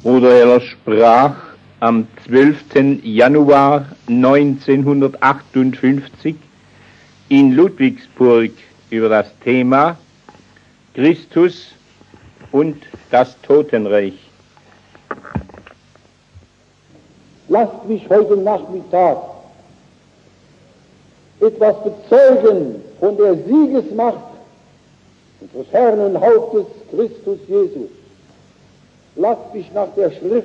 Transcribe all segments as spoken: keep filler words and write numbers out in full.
Bruder Heller sprach am zwölften Januar neunzehnhundertachtundfünfzig in Ludwigsburg über das Thema Christus und das Totenreich. Lasst mich heute Nachmittag etwas bezeugen von der Siegesmacht unseres Herrn und Hauptes Christus Jesus. Lasst mich nach der Schrift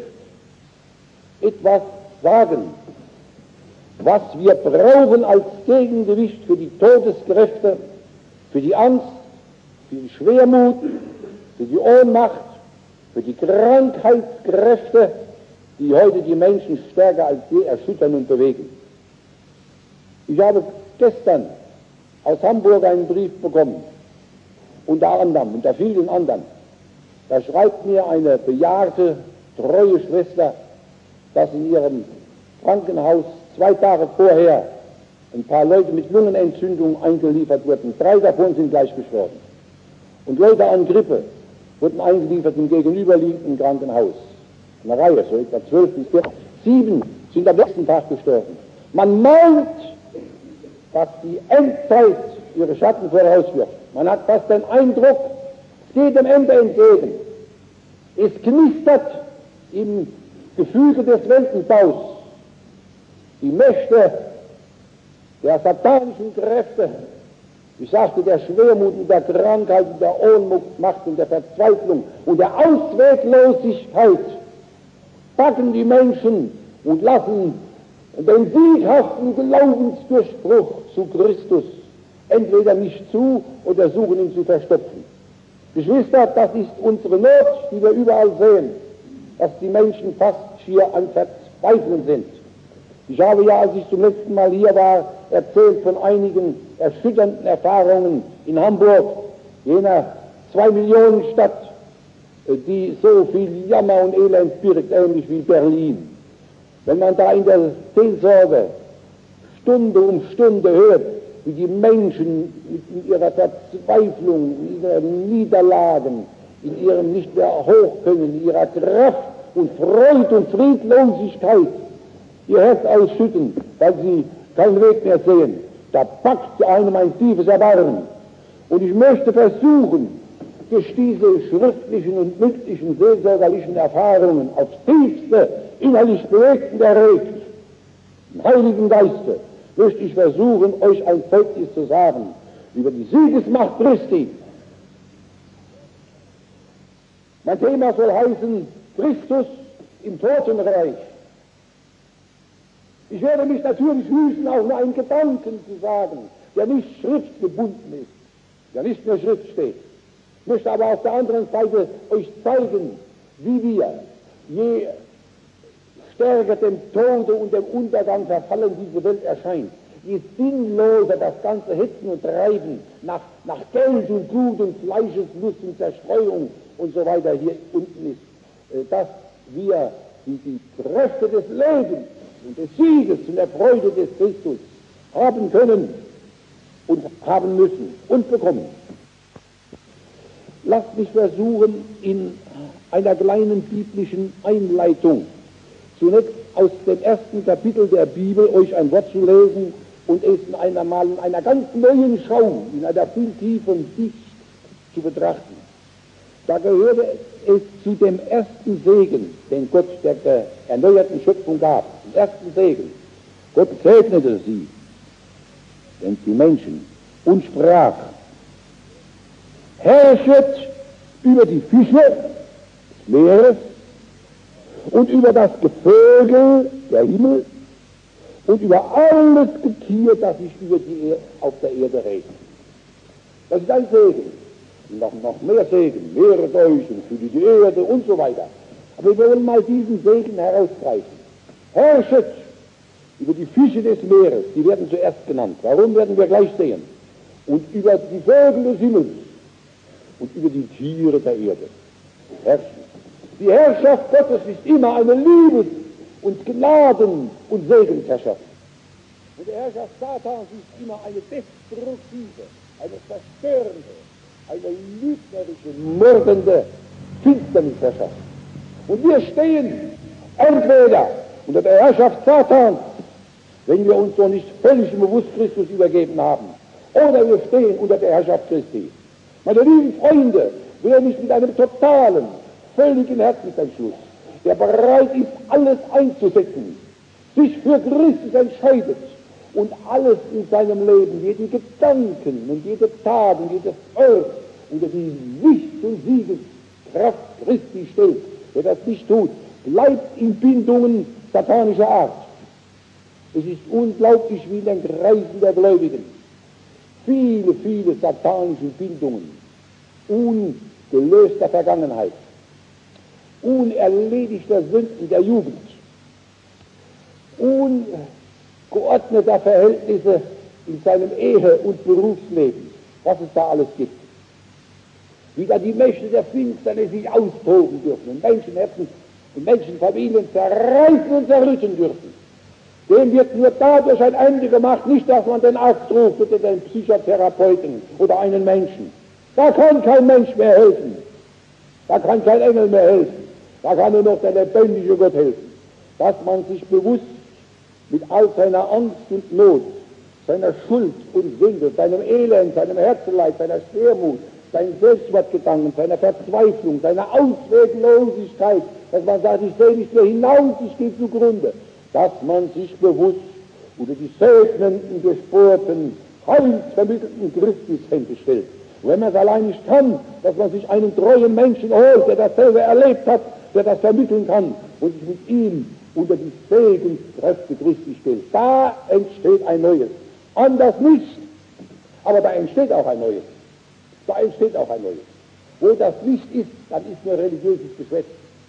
etwas sagen, was wir brauchen als Gegengewicht für die Todeskräfte, für die Angst, für die Schwermut, für die Ohnmacht, für die Krankheitskräfte, die heute die Menschen stärker als je erschüttern und bewegen. Ich habe gestern aus Hamburg einen Brief bekommen, unter anderem, unter vielen anderen. Da schreibt mir eine bejahrte, treue Schwester, dass in ihrem Krankenhaus zwei Tage vorher ein paar Leute mit Lungenentzündung eingeliefert wurden. Drei davon sind gleich gestorben. Und Leute an Grippe wurden eingeliefert im gegenüberliegenden Krankenhaus. Eine Reihe, so etwa zwölf bis vierzehn. Sieben sind am nächsten Tag gestorben. Man meint, dass die Endzeit ihre Schatten vorauswirft. Man hat fast den Eindruck, es geht dem Ende entgegen. Es knistert im Gefüge des Weltenbaus. Die Mächte der satanischen Kräfte, ich sagte, der Schwermut und der Krankheit und der Ohnmacht und der Verzweiflung und der Ausweglosigkeit packen die Menschen und lassen den sieghaften Glaubensdurchbruch zu Christus entweder nicht zu oder suchen ihn zu verstopfen. Geschwister, das ist unsere Not, die wir überall sehen, dass die Menschen fast schier an Verzweiflung sind. Ich habe ja, als ich zum letzten Mal hier war, erzählt von einigen erschütternden Erfahrungen in Hamburg, jener zwei Millionen Stadt, die so viel Jammer und Elend birgt, ähnlich wie Berlin. Wenn man da in der Seelsorge Stunde um Stunde hört, wie die Menschen in ihrer Verzweiflung, in ihren Niederlagen, in ihrem nicht mehr Hochkönnen, in ihrer Kraft und Freude und Friedlosigkeit ihr Herz ausschütten, weil sie keinen Weg mehr sehen, da packt einem ein tiefes Erbarmen. Und ich möchte versuchen, durch diese schriftlichen und mündlichen seelsorgerlichen Erfahrungen aufs tiefste innerlich bewegt und erregt, im Heiligen Geiste, möchte ich versuchen, euch ein Zeugnis zu sagen über die Siegesmacht Christi. Mein Thema soll heißen, Christus im Totenreich. Ich werde mich natürlich hüten, auch nur einen Gedanken zu sagen, der nicht schriftgebunden ist, der nicht nur Schrift steht. Ich möchte aber auf der anderen Seite euch zeigen, wie wir, je stärker dem Tode und dem Untergang verfallen diese Welt erscheint, je sinnloser das ganze Hetzen und Treiben nach, nach Geld und Gut und Fleischeslust und Zerstreuung und so weiter hier unten ist, dass wir die, die Kräfte des Lebens und des Sieges und der Freude des Christus haben können und haben müssen und bekommen. Lasst mich versuchen, in einer kleinen biblischen Einleitung zunächst aus dem ersten Kapitel der Bibel euch ein Wort zu lesen und es in einer, mal in einer ganz neuen Schau, in einer viel tieferen Sicht zu betrachten. Da gehörte es zu dem ersten Segen, den Gott der erneuerten Schöpfung gab, den ersten Segen. Gott segnete sie, denn die Menschen, und sprach, herrschet über die Fische des Meeres und über das Gevögel der Himmel und über alles Getier, das sich über die er auf der Erde regt. Das ist ein Segen. Und noch, noch mehr Segen, mehret euch und füllt die Erde und so weiter. Aber wir wollen mal diesen Segen herausgreifen. Herrschet über die Fische des Meeres, die werden zuerst genannt. Warum, werden wir gleich sehen. Und über die Vögel des Himmels und über die Tiere der Erde. Herrschen. Die Herrschaft Gottes ist immer eine Liebes- und Gnaden- und Segensherrschaft. Und die Herrschaft Satans ist immer eine destruktive, eine zerstörende, eine lügnerische, mordende Finsternisherrschaft. Und wir stehen entweder unter der Herrschaft Satans, wenn wir uns noch nicht völlig im Bewusst Christus übergeben haben, oder wir stehen unter der Herrschaft Christi. Meine lieben Freunde, wer nicht mit einem totalen, völligen Herzensentschluss, der bereit ist, alles einzusetzen, sich für Christus entscheidet und alles in seinem Leben, jeden Gedanken und jede Tat und jedes Wort unter die Wicht und Siegeskraft Christi stellt, wer das nicht tut, bleibt in Bindungen satanischer Art. Es ist unglaublich, wie in den Kreisen der Gläubigen viele, viele satanische Bindungen ungelöster Vergangenheit, unerledigter Sünden der Jugend, ungeordneter Verhältnisse in seinem Ehe- und Berufsleben, was es da alles gibt. Wie da die Mächte der Finsternis sich austoben dürfen und Menschenherzen und Menschenfamilien zerreißen und zerrütten dürfen. Dem wird nur dadurch ein Ende gemacht, nicht, dass man den Arzt ruft oder den Psychotherapeuten oder einen Menschen. Da kann kein Mensch mehr helfen. Da kann kein Engel mehr helfen. Da kann nur noch der lebendige Gott helfen. Dass man sich bewusst mit all seiner Angst und Not, seiner Schuld und Sünde, seinem Elend, seinem Herzeleid, seiner Schwermut, seinen Selbstmordgedanken, seiner Verzweiflung, seiner Ausweglosigkeit, dass man sagt, ich sehe nicht mehr hinaus, ich gehe zugrunde, dass man sich bewusst unter die segnenden, durchbohrten, heilsvermittelten Christushände stellt. Und wenn man es allein nicht kann, dass man sich einen treuen Menschen holt, der das selber erlebt hat, der das vermitteln kann und sich mit ihm unter die Segenskräfte Christi stellt. Da entsteht ein Neues. Anders nicht. Aber da entsteht auch ein Neues. Da entsteht auch ein Neues. Wo das nicht ist, dann ist nur religiöses Geschwätz.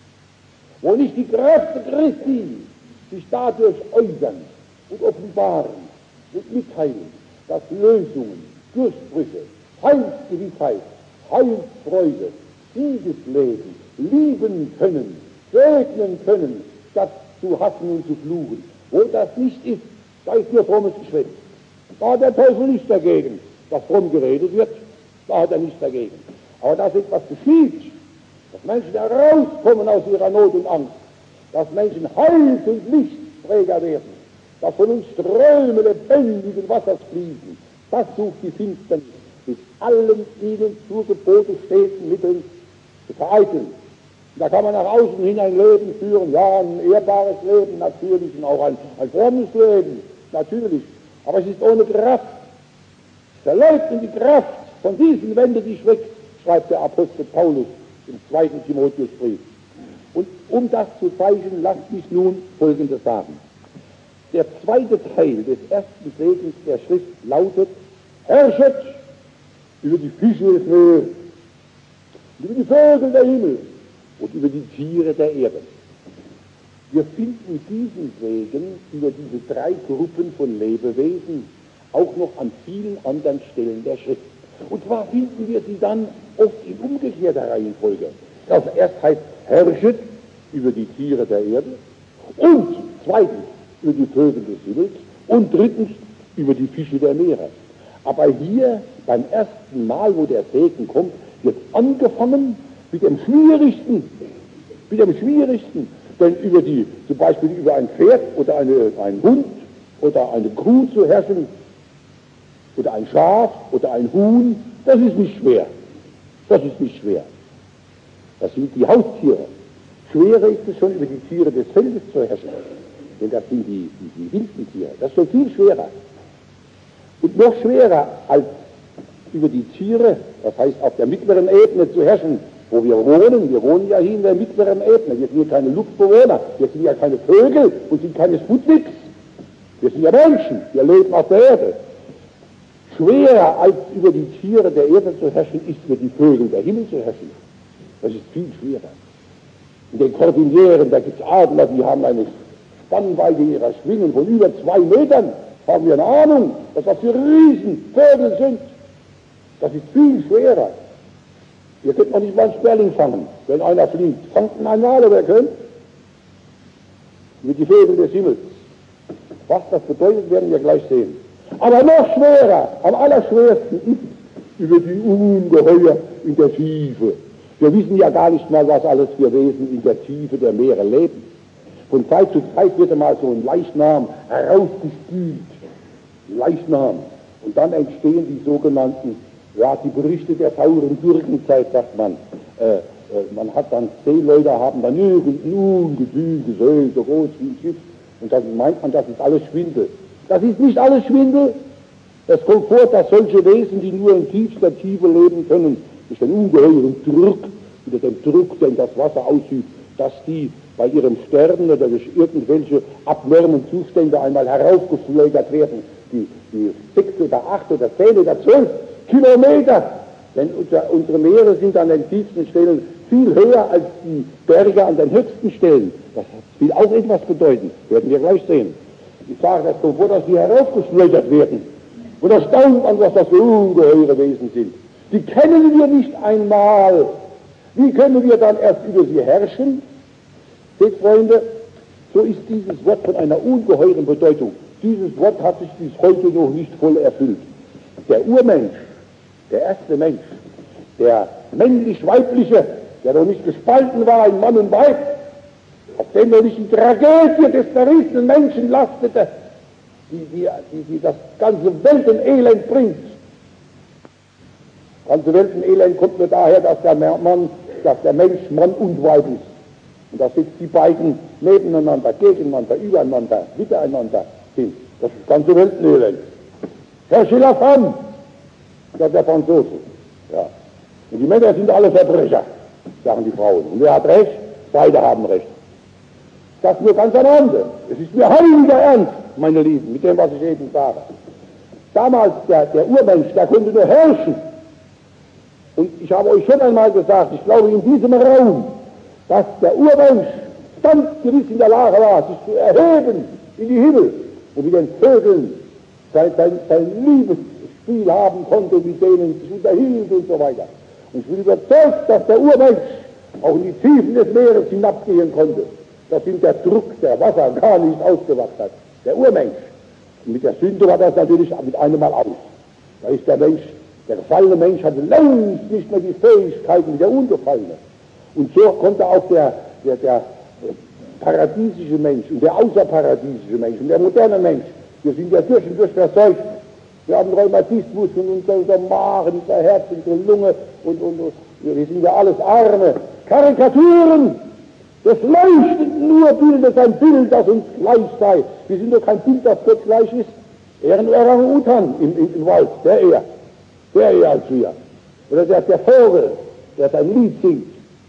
Wo nicht die Kräfte Christi sich dadurch äußern und offenbaren und mitteilen, dass Lösungen, Durchbrüche, Heilsgewissheit, Heilsfreude, Siegesleben, lieben können, segnen können, statt zu hassen und zu fluchen. Wo das nicht ist, da ist nur frommes Geschwätz. Da hat der Teufel nicht dagegen, dass fromm geredet wird, da hat er nichts dagegen. Aber dass etwas geschieht, dass Menschen herauskommen aus ihrer Not und Angst, dass Menschen Heils- und Lichtträger werden, dass von uns Ströme lebendigen Wassers fließen, das sucht die Finsternis mit allen ihnen zu Gebote stehenden Mitteln zu vereiteln. Und da kann man nach außen hin ein Leben führen, ja, ein ehrbares Leben, natürlich, und auch ein, ein frommes Leben, natürlich, aber es ist ohne Kraft. Es verleugnet die Kraft, von diesen wende dich weg, schreibt der Apostel Paulus im zweiten Timotheusbrief. Und um das zu zeigen, lasst mich nun Folgendes sagen. Der zweite Teil des ersten Segens der Schrift lautet: Herrschet über die Fische des Meeres, über die Vögel der Himmel und über die Tiere der Erde. Wir finden diesen Segen über diese drei Gruppen von Lebewesen auch noch an vielen anderen Stellen der Schrift. Und zwar finden wir sie dann oft in umgekehrter Reihenfolge. Also erst heißt herrschet über die Tiere der Erde und zweitens über die Vögel des Himmels und drittens über die Fische der Meere. Aber hier beim ersten Mal, wo der Segen kommt, wird angefangen mit dem Schwierigsten, mit dem Schwierigsten, denn über die, zum Beispiel über ein Pferd oder eine, einen Hund oder eine Kuh zu herrschen oder ein Schaf oder ein Huhn, das ist nicht schwer. Das ist nicht schwer. Das sind die Haustiere. Schwerer ist es schon, über die Tiere des Feldes zu herrschen, denn das sind die, die, die wilden Tiere. Das ist schon viel schwerer. Und noch schwerer als über die Tiere, das heißt auf der mittleren Ebene zu herrschen, wo wir wohnen. Wir wohnen ja hier in der mittleren Ebene. Wir sind ja keine Luftbewohner, wir sind ja keine Vögel und sind keine Sputniks. Wir sind ja Menschen, wir leben auf der Erde. Schwerer als über die Tiere der Erde zu herrschen, ist über die Vögel der Himmel zu herrschen. Das ist viel schwerer. In den Kordilleren, da gibt es Adler, die haben eine Spannweite ihrer Schwingen von über zwei Metern. Haben wir eine Ahnung, was das für Riesenvögel sind. Das ist viel schwerer. Hier könnte man nicht mal einen Sperling fangen, wenn einer fliegt. Fangt einen einmal, wer könnt? Über die Vögel des Himmels. Was das bedeutet, werden wir gleich sehen. Aber noch schwerer, am allerschwersten ist über die Ungeheuer in der Tiefe. Wir wissen ja gar nicht mal, was alles für Wesen in der Tiefe der Meere leben. Von Zeit zu Zeit wird einmal so ein Leichnam herausgespült. Leichnam. Und dann entstehen die sogenannten, ja, die Berichte der sauren Gurkenzeit, sagt man. Äh, äh, man hat dann, Seeleute haben dann irgendein Ungetüm gesehen, so groß wie ein Schiff. Und dann meint man, das ist alles Schwindel. Das ist nicht alles Schwindel. Es kommt vor, dass solche Wesen, die nur in tiefster Tiefe leben können, durch den ungeheuren Druck, über den Druck, den das Wasser ausübt, dass die bei ihrem Sterben oder durch irgendwelche abnormen Zustände einmal heraufgeflögert werden, die, die sechs oder acht oder zehn oder zwölf Kilometer. Denn unser, unsere Meere sind an den tiefsten Stellen viel höher als die Berge an den höchsten Stellen. Das will auch etwas bedeuten, werden wir gleich sehen. Ich sage, das kommt vor, dass sie heraufgeflögert werden. Und da staunt man, was das für ungeheure Wesen sind. Die kennen wir nicht einmal. Wie können wir dann erst über sie herrschen? Seht, Freunde, so ist dieses Wort von einer ungeheuren Bedeutung. Dieses Wort hat sich bis heute noch nicht voll erfüllt. Der Urmensch, der erste Mensch, der männlich-weibliche, der noch nicht gespalten war in Mann und Weib, auf dem noch nicht die Tragödie des zerrissenen Menschen lastete, die, die, die, die das ganze Weltenelend bringt. Das ganze Weltenelend kommt nur daher, dass der Mann, dass der Mensch Mann und Weib ist. Und dass jetzt die beiden nebeneinander, gegeneinander, übereinander, miteinander sind. Das ist das ganze Weltenelend. Herr Schiller-Femme, sagt der Franzose. Ja. Und die Männer sind alle Verbrecher, sagen die Frauen. Und wer hat recht? Beide haben recht. Das nur ganz am Rande. Es ist mir heiliger Ernst, meine Lieben, mit dem, was ich eben sage. Damals, der, der Urmensch, der konnte nur herrschen. Und ich habe euch schon einmal gesagt, ich glaube in diesem Raum, dass der Urmensch ganz gewiss in der Lage war, sich zu erheben in die Himmel und mit den Vögeln sein, sein, sein Liebesspiel haben konnte, mit denen sich unterhielt und so weiter. Und ich bin überzeugt, dass der Urmensch auch in die Tiefen des Meeres hinabgehen konnte, dass ihm der Druck der Wasser gar nicht ausgemacht hat. Der Urmensch. Und mit der Sünde war das natürlich mit einem Mal aus. Da ist der Mensch, der gefallene Mensch hatte längst nicht mehr die Fähigkeiten wie der Ungefallene. Und so konnte auch der, der, der paradiesische Mensch und der außerparadiesische Mensch und der moderne Mensch, wir sind ja durch und durch verseucht. Wir haben Rheumatismus und unser, unser Magen, unser Herz, unsere Lunge und, und, und wir sind ja alles Arme. Karikaturen! Das leuchtet nur, bildet ein Bild, das uns gleich sei. Wir sind doch kein Bild, das Gott gleich ist. Er ein Orang-Utan im, im, im Wald, der eher. Der eher als wir. Oder der, der Vogel, der sein Lied singt.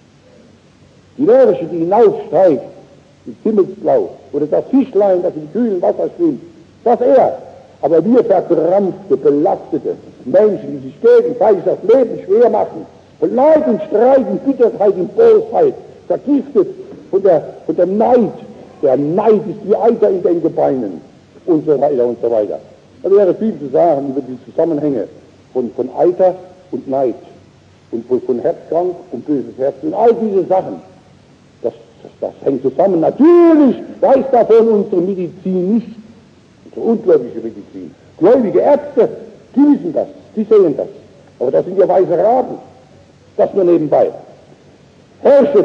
Die Lerche, die hinaufsteigt, ins Himmelsblau. Oder das Fischlein, das im kühlen Wasser schwimmt. Das er. Aber wir verkrampfte, belastete Menschen, die sich gegenseitig das Leben schwer machen. Von Neid und Streit und Bitterkeit und Bosheit. Vergiftet von, der, von dem Neid. Der Neid ist wie Eiter in den Gebeinen und so weiter und so weiter. Da wäre viel zu sagen über die Zusammenhänge von, von Eiter und Neid und von, von Herzkrank und böses Herz und all diese Sachen. Das, das, das hängt zusammen. Natürlich weiß davon unsere Medizin nicht, unsere ungläubige Medizin. Gläubige Ärzte, die wissen das, die sehen das. Aber das sind ja weise Raben. Das nur nebenbei. Herrsche,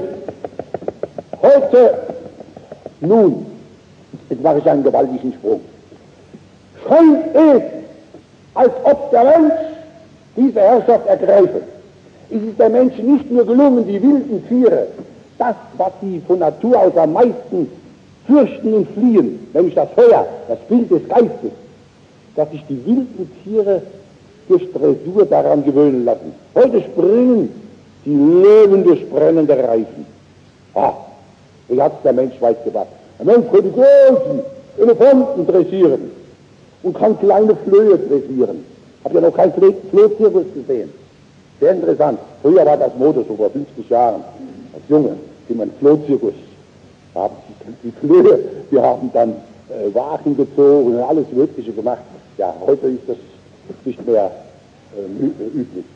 heute, nun, jetzt mache ich einen gewaltigen Sprung, scheint es, als ob der Mensch diese Herrschaft ergreife. Es ist der Menschen nicht nur gelungen, die wilden Tiere, das, was sie von Natur aus am meisten fürchten und fliehen, nämlich das Feuer, das Bild des Geistes, dass sich die wilden Tiere durch Dressur daran gewöhnen lassen. Heute springen die Löwen durch brennende Reifen. Ah, wie hat es der Mensch weit gebracht. Der Mensch kann die großen Elefanten dressieren und kann kleine Flöhe dressieren. Habt ihr noch keinen Flohzirkus gesehen? Sehr interessant. Früher war das Mode, so vor fünfzig Jahren. Als Junge, wie man Flohzirkus. Da haben die, die Flöhe, die haben dann äh, Wagen gezogen und alles Mögliche gemacht. Ja, heute ist das nicht mehr äh, üblich.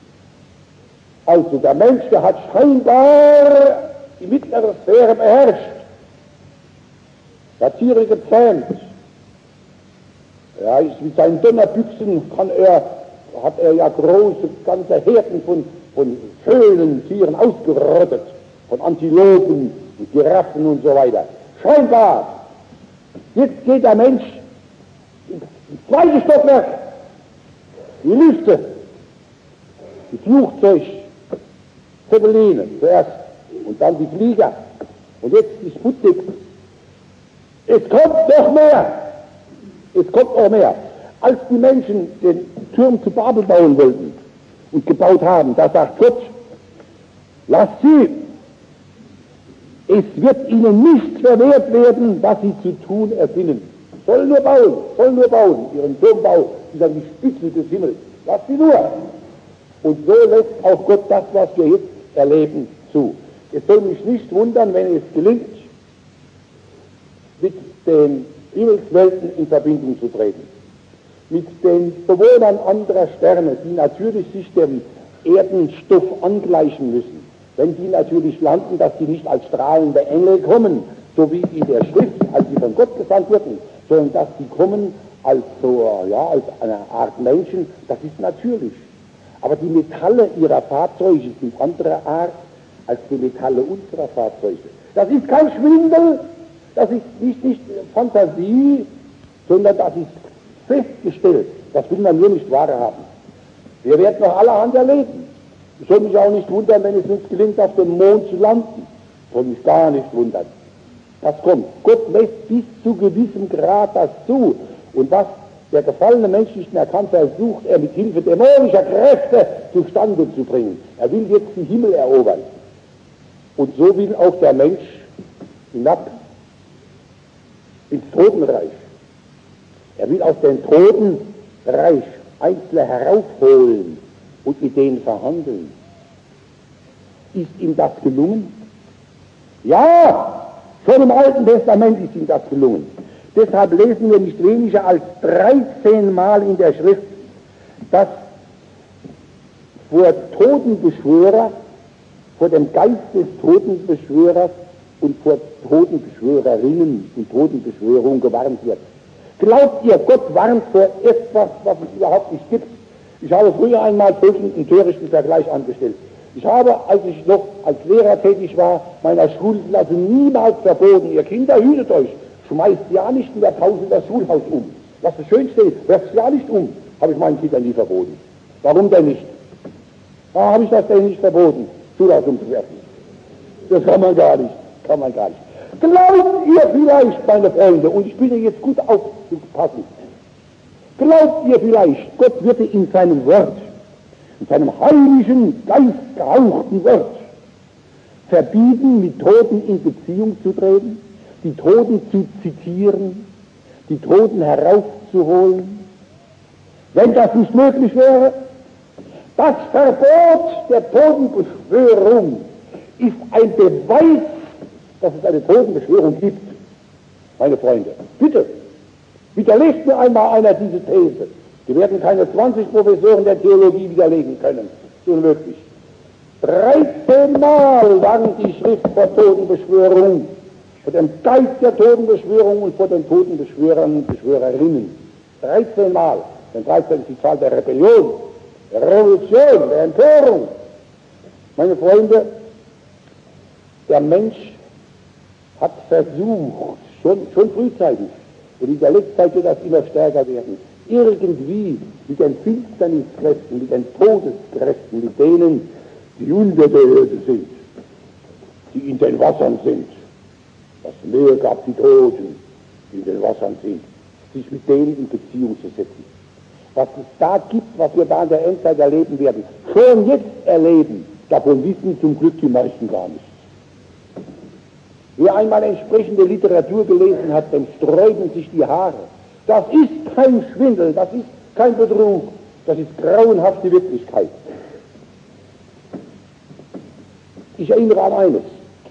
Also der Mensch, der hat scheinbar die mittlere Sphäre beherrscht. Der hat Tiere gezähmt. Ja, ist mit seinen Donnerbüchsen kann er, hat er ja große, ganze Herden von, von schönen Tieren ausgerottet, von Antilopen und Giraffen und so weiter. Scheinbar, jetzt geht der Mensch ins zweite Stockwerk, die Lüfte, die Flugzeug, Zeppeline zuerst und dann die Flieger und jetzt die Sputnik. Es kommt noch mehr, es kommt noch mehr. Als die Menschen den Turm zu Babel bauen wollten und gebaut haben, da sagt Gott, lasst sie, es wird ihnen nicht verwehrt werden, was sie zu tun ersinnen. Sollen nur bauen, sollen nur bauen, ihren Turmbau bis an die Spitze des Himmels. Lasst sie nur. Und so lässt auch Gott das, was wir jetzt erleben, zu. Es soll mich nicht wundern, wenn es gelingt, mit den Himmelswelten in Verbindung zu treten. Mit den Bewohnern anderer Sterne, die natürlich sich dem Erdenstoff angleichen müssen. Wenn die natürlich landen, dass die nicht als strahlende Engel kommen, so wie in der Schrift, als sie von Gott gesandt wurden, sondern dass die kommen als, so, ja, als eine Art Menschen, das ist natürlich. Aber die Metalle ihrer Fahrzeuge sind anderer Art als die Metalle unserer Fahrzeuge. Das ist kein Schwindel, das ist nicht, nicht Fantasie, sondern das ist festgestellt. Das will man nur nicht wahrhaben. Wir werden noch allerhand erleben. Ich soll mich auch nicht wundern, wenn es uns gelingt, auf dem Mond zu landen. Ich soll mich gar nicht wundern. Das kommt. Gott lässt bis zu gewissem Grad das zu. Und was der gefallene Mensch nicht mehr kann, versucht er mit Hilfe dämonischer Kräfte zustande zu bringen. Er will jetzt die Himmel erobern. Und so will auch der Mensch hinab ins Totenreich. Er will aus dem Totenreich Einzelne heraufholen und mit denen verhandeln. Ist ihm das gelungen? Ja, schon im Alten Testament ist ihm das gelungen. Deshalb lesen wir nicht weniger als dreizehn Mal in der Schrift, dass vor Totenbeschwörer, vor dem Geist des Totenbeschwörers und vor Totenbeschwörerinnen und Totenbeschwörung gewarnt wird. Glaubt ihr, Gott warnt vor etwas, was es überhaupt nicht gibt? Ich habe früher einmal folgenden törichten Vergleich angestellt. Ich habe, als ich noch als Lehrer tätig war, meiner Schulklasse niemals verboten, ihr Kinder, hütet euch, schmeißt ja nicht in der Pause das Schulhaus um. Lasst es schön stehen, werft ja nicht um, habe ich meinen Kindern nie verboten. Warum denn nicht? Da habe ich das denn nicht verboten, Schulhaus umzuwerfen. Das kann man gar nicht, kann man gar nicht. Glaubt ihr vielleicht, meine Freunde, und ich bitte jetzt gut aufzupassen, glaubt ihr vielleicht, Gott würde in seinem Wort, in seinem heiligen, geistgehauchten Wort verbieten, mit Toten in Beziehung zu treten, die Toten zu zitieren, die Toten heraufzuholen? Wenn das nicht möglich wäre, das Verbot der Totenbeschwörung ist ein Beweis, dass es eine Totenbeschwörung gibt, meine Freunde. Bitte, widerlegt mir einmal einer diese These. Die werden keine zwanzig Professoren der Theologie widerlegen können. Das ist unmöglich. dreizehn Mal warnt die Schrift vor Totenbeschwörung, vor dem Geist der Totenbeschwörung und vor den Totenbeschwörern und Beschwörerinnen. dreizehn Mal. Denn dreizehn ist die Zahl der Rebellion, der Revolution, der Empörung. Meine Freunde, der Mensch hat versucht, schon, schon frühzeitig, und in der letzten Zeit wird das immer stärker werden, irgendwie mit den Finsterniskräften, mit den Todeskräften, mit denen, die unter der Erde sind, die in den Wassern sind, das Meer gab die Toten, die in den Wassern sind, sich mit denen in Beziehung zu setzen. Was es da gibt, was wir da in der Endzeit erleben werden, schon jetzt erleben, davon wissen zum Glück die meisten gar nichts. Wer einmal entsprechende Literatur gelesen hat, dem sträuben sich die Haare. Das ist kein Schwindel, das ist kein Betrug, das ist grauenhafte Wirklichkeit. Ich erinnere an eines.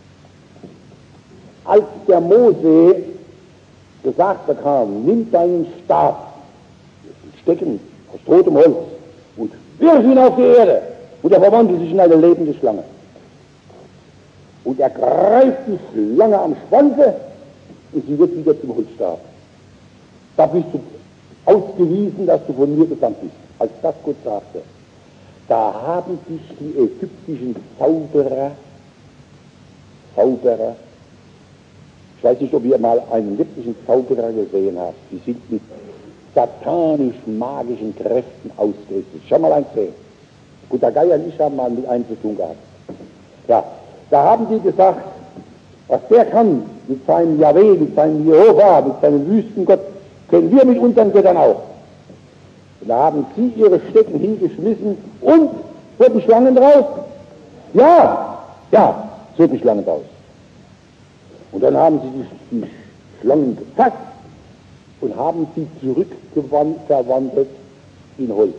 Als der Mose gesagt bekam, nimm deinen Stab, Stecken aus totem Holz und wirf ihn auf die Erde, und er verwandelt sich in eine lebende Schlange. Und er greift die Schlange am Schwanze und sie wird wieder zum Holzstab. Da bist du ausgewiesen, dass du von mir gesandt bist, als das Gott sagte. Da haben sich die ägyptischen Zauberer, Zauberer, ich weiß nicht, ob ihr mal einen ägyptischen Zauberer gesehen habt, die sind mit satanischen, magischen Kräften ausgerüstet. Schau mal eins sehen. Guter Geier und ich haben mal mit einem zu tun gehabt. Ja, da haben die gesagt, was der kann, mit seinem Jahwe, mit seinem Jehova, mit seinem Wüstengott, können wir mit unseren Göttern auch. Und da haben sie ihre Stecken hingeschmissen und wurden Schlangen draus. Ja, ja, es wurden Schlangen draus. Und dann haben sie die, die Schlangen gefasst und haben sie zurückverwandelt in Holz.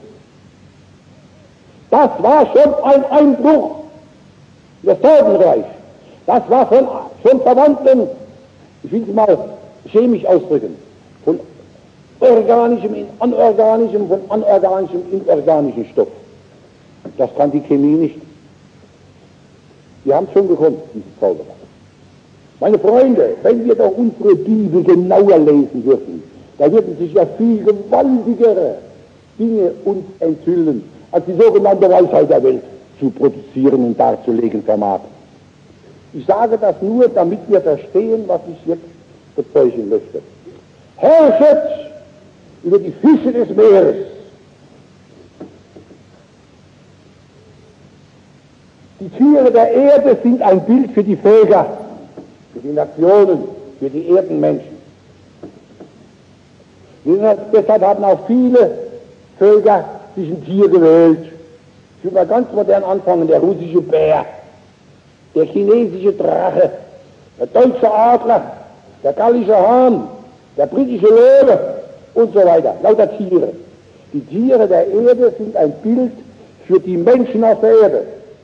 Das war schon ein Einbruch in das Totenreich. Das war von, von Verwandeln, ich will es mal chemisch ausdrücken, von organischem in anorganischem, von anorganischem in organischen Stoff. Das kann die Chemie nicht. Die haben es schon gekonnt, diese Zauberer. Meine Freunde, wenn wir doch unsere Bibel genauer lesen würden, da würden sich ja viel gewaltigere Dinge uns enthüllen, als die sogenannte Weisheit der Welt zu produzieren und darzulegen vermag. Ich sage das nur, damit wir verstehen, was ich jetzt bezeugen möchte. Herrschet über die Fische des Meeres. Die Tiere der Erde sind ein Bild für die Völker, für die Nationen, für die Erdenmenschen. Deshalb haben auch viele Völker sich ein Tier gewählt. Ich will mal ganz modern anfangen, der russische Bär, der chinesische Drache, der deutsche Adler, der gallische Hahn, der britische Löwe und so weiter, lauter Tiere. Die Tiere der Erde sind ein Bild für die Menschen auf der Erde.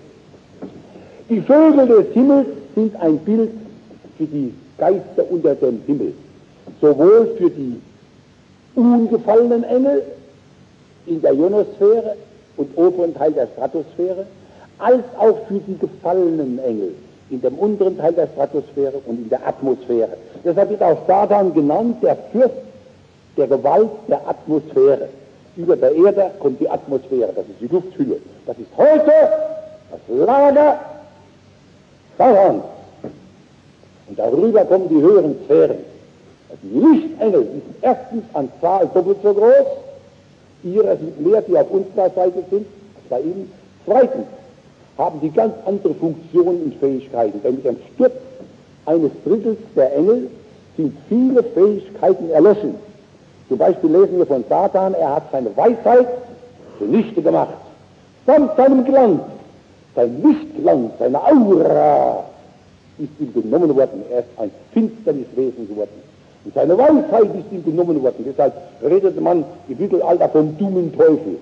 Die Vögel des Himmels sind ein Bild für die Geister unter dem Himmel, sowohl für die ungefallenen Engel in der Ionosphäre und oberen Teil der Stratosphäre, als auch für die gefallenen Engel in dem unteren Teil der Stratosphäre und in der Atmosphäre. Deshalb wird auch Satan genannt, der Fürst der Gewalt der Atmosphäre. Über der Erde kommt die Atmosphäre, das ist die Lufthülle. Das ist heute das Lager Satans. Und darüber kommen die höheren Sphären. Also die Lichtengel sind erstens an Zahl doppelt so groß, ihrer sind mehr, die auf unserer Seite sind, als bei ihnen. Zweitens haben die ganz andere Funktionen und Fähigkeiten, denn mit dem Sturz eines Drittels der Engel sind viele Fähigkeiten erloschen. Zum Beispiel lesen wir von Satan, er hat seine Weisheit zunichte gemacht. Samt seinem Glanz, sein Lichtglanz, seine Aura ist ihm genommen worden. Er ist ein finsternes Wesen geworden. Und seine Weisheit ist ihm genommen worden. Deshalb redete man im Mittelalter vom dummen Teufel.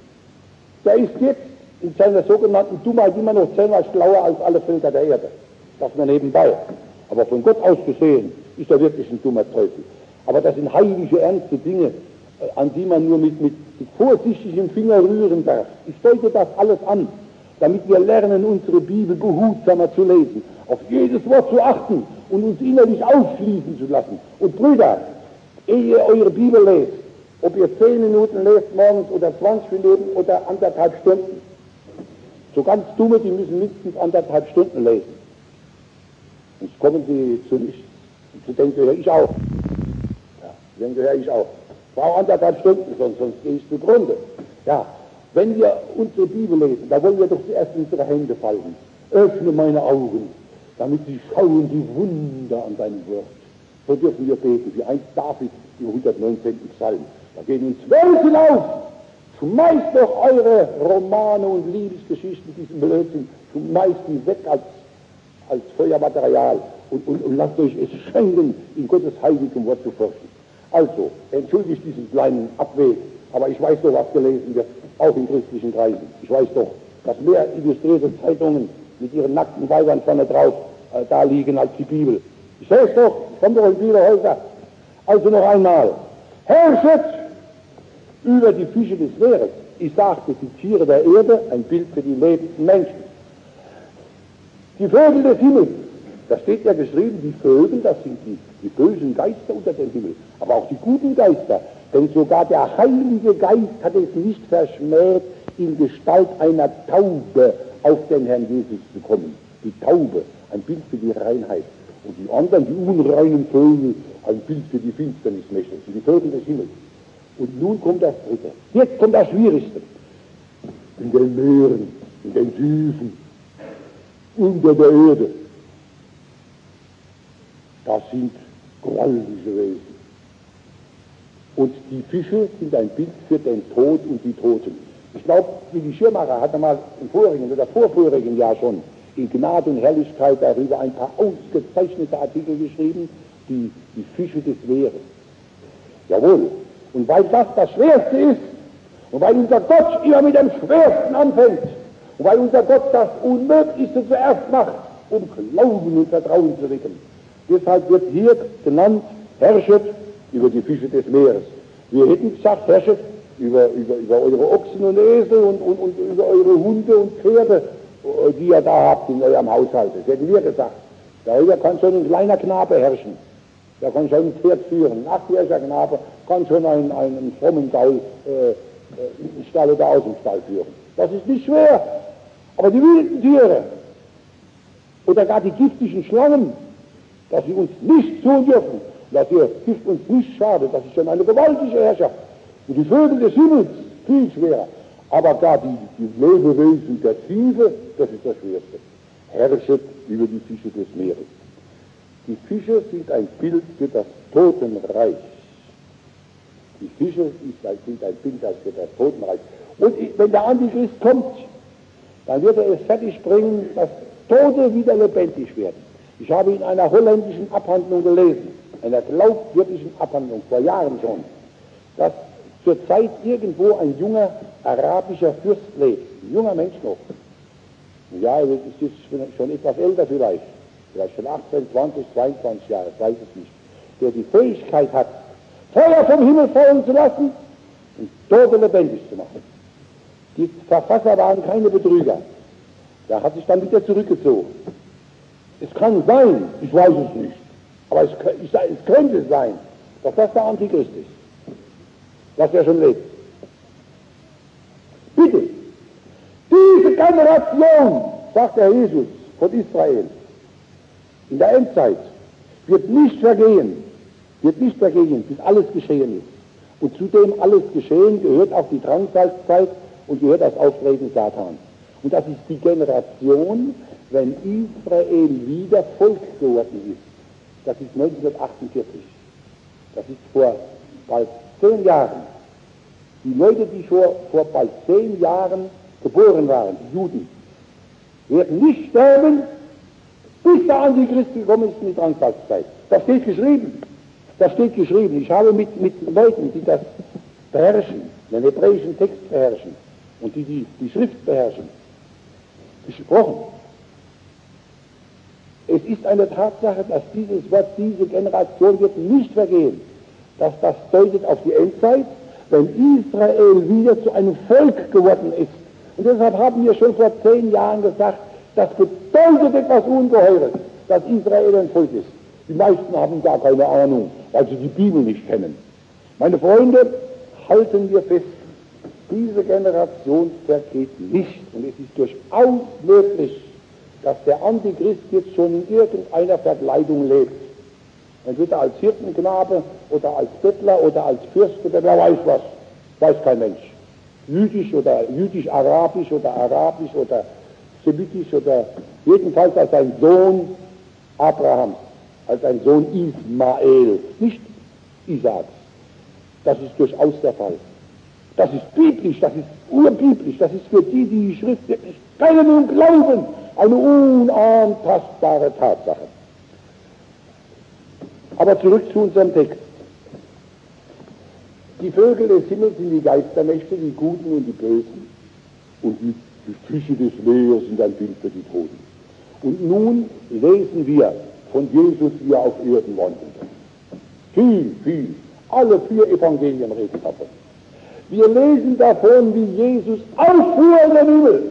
Der ist jetzt in seiner sogenannten Dummheit immer noch zehnmal schlauer als alle Völker der Erde. Das nur nebenbei. Aber von Gott aus gesehen ist er wirklich ein dummer Teufel. Aber das sind heilige, ernste Dinge, an die man nur mit, mit, mit vorsichtigem Finger rühren darf. Ich deute das alles an, damit wir lernen, unsere Bibel behutsamer zu lesen, auf jedes Wort zu achten und uns innerlich aufschließen zu lassen. Und Brüder, ehe ihr eure Bibel lest, ob ihr zehn Minuten lest morgens oder zwanzig Minuten oder anderthalb Stunden, so ganz Dumme, die müssen mindestens anderthalb Stunden lesen. Sonst kommen sie zu nichts. Und zu denken gehöre ich auch. Ja, zu denken gehöre ich auch. Ich brauche anderthalb Stunden, sonst, sonst gehe ich zugrunde. Ja, wenn wir unsere Bibel lesen, da wollen wir doch zuerst unsere Hände falten. Öffne meine Augen, damit sie schauen die Wunder an deinem Wort. So dürfen wir beten, wie einst David im hundertneunzehnten Psalm. Da gehen uns Welt hinauf. Schmeißt doch eure Romane und Liebesgeschichten, diesen Blödsinn, schmeißt die weg als, als Feuermaterial und, und, und lasst euch es schenken, in Gottes heiligem Wort zu forschen. Also, entschuldigt diesen kleinen Abweg, aber ich weiß doch, was gelesen wird, auch in christlichen Kreisen. Ich weiß doch, dass mehr illustrierte Zeitungen mit ihren nackten Weibern vorne drauf äh, da liegen als die Bibel. Ich sehe es doch, ich komme doch in Bibelhäuser. Also noch einmal, herrschet über die Fische des Meeres. Ich sagte, die Tiere der Erde, ein Bild für die lebenden Menschen. Die Vögel des Himmels, da steht ja geschrieben, die Vögel, das sind die, die bösen Geister unter dem Himmel, aber auch die guten Geister. Denn sogar der Heilige Geist hat es nicht verschmäht, in Gestalt einer Taube auf den Herrn Jesus zu kommen. Die Taube, ein Bild für die Reinheit. Und die anderen, die unreinen Vögel, ein Bild für die Finsternismächte, für die Vögel des Himmels. Und nun kommt das Dritte. Jetzt kommt das Schwierigste. In den Meeren, in den Tiefen, unter der Erde. Das sind gewaltige Wesen. Und die Fische sind ein Bild für den Tod und die Toten. Ich glaube, Willi Schirmacher hat einmal im vorigen oder vorvorigen Jahr schon in Gnade und Herrlichkeit darüber ein paar ausgezeichnete Artikel geschrieben, die, die Fische des Meeres. Jawohl. Und weil das das Schwerste ist, und weil unser Gott immer mit dem Schwersten anfängt, und weil unser Gott das Unmöglichste zuerst macht, um Glauben und Vertrauen zu wecken, deshalb wird hier genannt, herrschet über die Fische des Meeres. Wir hätten gesagt, herrschet über, über, über eure Ochsen und Esel und, und, und über eure Hunde und Pferde, die ihr da habt in eurem Haushalt. Das hätten wir gesagt. Darüber kann schon ein kleiner Knabe herrschen. Der kann schon ein Pferd führen. Ein achtjähriger Knabe kann schon einen, einen frommen Gaul äh, im Stall oder aus dem Stall führen. Das ist nicht schwer. Aber die wilden Tiere oder gar die giftigen Schlangen, dass sie uns nicht tun dürfen, dass ihr Gift uns nicht schadet, das ist schon eine gewaltige Herrschaft. Und die Vögel des Himmels, viel schwerer. Aber gar die, die Lebewesen der Tiefe, das ist das Schwerste. Herrschet über die Fische des Meeres. Die Fische sind ein Bild für das Totenreich. Die Fische sind ein Bild für das Totenreich. Und wenn der Antichrist kommt, dann wird er es fertigbringen, dass Tote wieder lebendig werden. Ich habe in einer holländischen Abhandlung gelesen, einer glaubwürdigen Abhandlung, vor Jahren schon, dass zurzeit irgendwo ein junger arabischer Fürst lebt, ein junger Mensch noch. Ja, er ist jetzt schon etwas älter vielleicht, vielleicht schon achtzehn, zwanzig, zweiundzwanzig Jahre, ich weiß es nicht, der die Fähigkeit hat, Feuer vom Himmel fallen zu lassen und Tote lebendig zu machen. Die Verfasser waren keine Betrüger. Der hat sich dann wieder zurückgezogen. Es kann sein, ich weiß es nicht, aber es, ich, es könnte sein, dass das der Antichrist ist, dass er schon lebt. Bitte, diese Generation, sagt der Jesus von Israel, in der Endzeit wird nicht vergehen, wird nicht vergehen, bis alles geschehen ist. Und zu dem alles geschehen gehört auch die Drangsalzzeit und gehört das Auftreten Satan. Und das ist die Generation, wenn Israel wieder Volk geworden ist. Das ist neunzehnhundertachtundvierzig. Das ist vor bald zehn Jahren. Die Leute, die vor, vor bald zehn Jahren geboren waren, die Juden, werden nicht sterben, bis der Antichrist gekommen ist in die Drangsalzzeit. Das steht geschrieben. Das steht geschrieben. Ich habe mit, mit Leuten, die das beherrschen, den hebräischen Text beherrschen und die die, die Schrift beherrschen, gesprochen. Es ist eine Tatsache, dass dieses Wort, diese Generation wird nicht vergehen. Dass das deutet auf die Endzeit, wenn Israel wieder zu einem Volk geworden ist. Und deshalb haben wir schon vor zehn Jahren gesagt, das bedeutet etwas Ungeheures, dass Israel ein Volk ist. Die meisten haben gar keine Ahnung, weil sie die Bibel nicht kennen. Meine Freunde, halten wir fest, diese Generation vergeht nicht. Und es ist durchaus möglich, dass der Antichrist jetzt schon in irgendeiner Verkleidung lebt. Entweder als Hirtenknabe oder als Bettler oder als Fürst oder wer weiß was. Weiß kein Mensch. Jüdisch oder jüdisch-arabisch oder arabisch oder semitisch oder jedenfalls als ein Sohn Abrahams, als ein Sohn Ismael, nicht Isaaks. Das ist durchaus der Fall. Das ist biblisch, das ist urbiblisch, das ist für die, die die Schrift wirklich kennen und glauben, eine unantastbare Tatsache. Aber zurück zu unserem Text. Die Vögel des Himmels sind die Geistermächte, die Guten und die Bösen, und die, die Fische des Meeres sind ein Bild für die Toten. Und nun lesen wir von Jesus, wie er auf Erden wanderte. Viel, viel. Alle vier Evangelien reden davon. Wir lesen davon, wie Jesus auffuhr in den Himmel.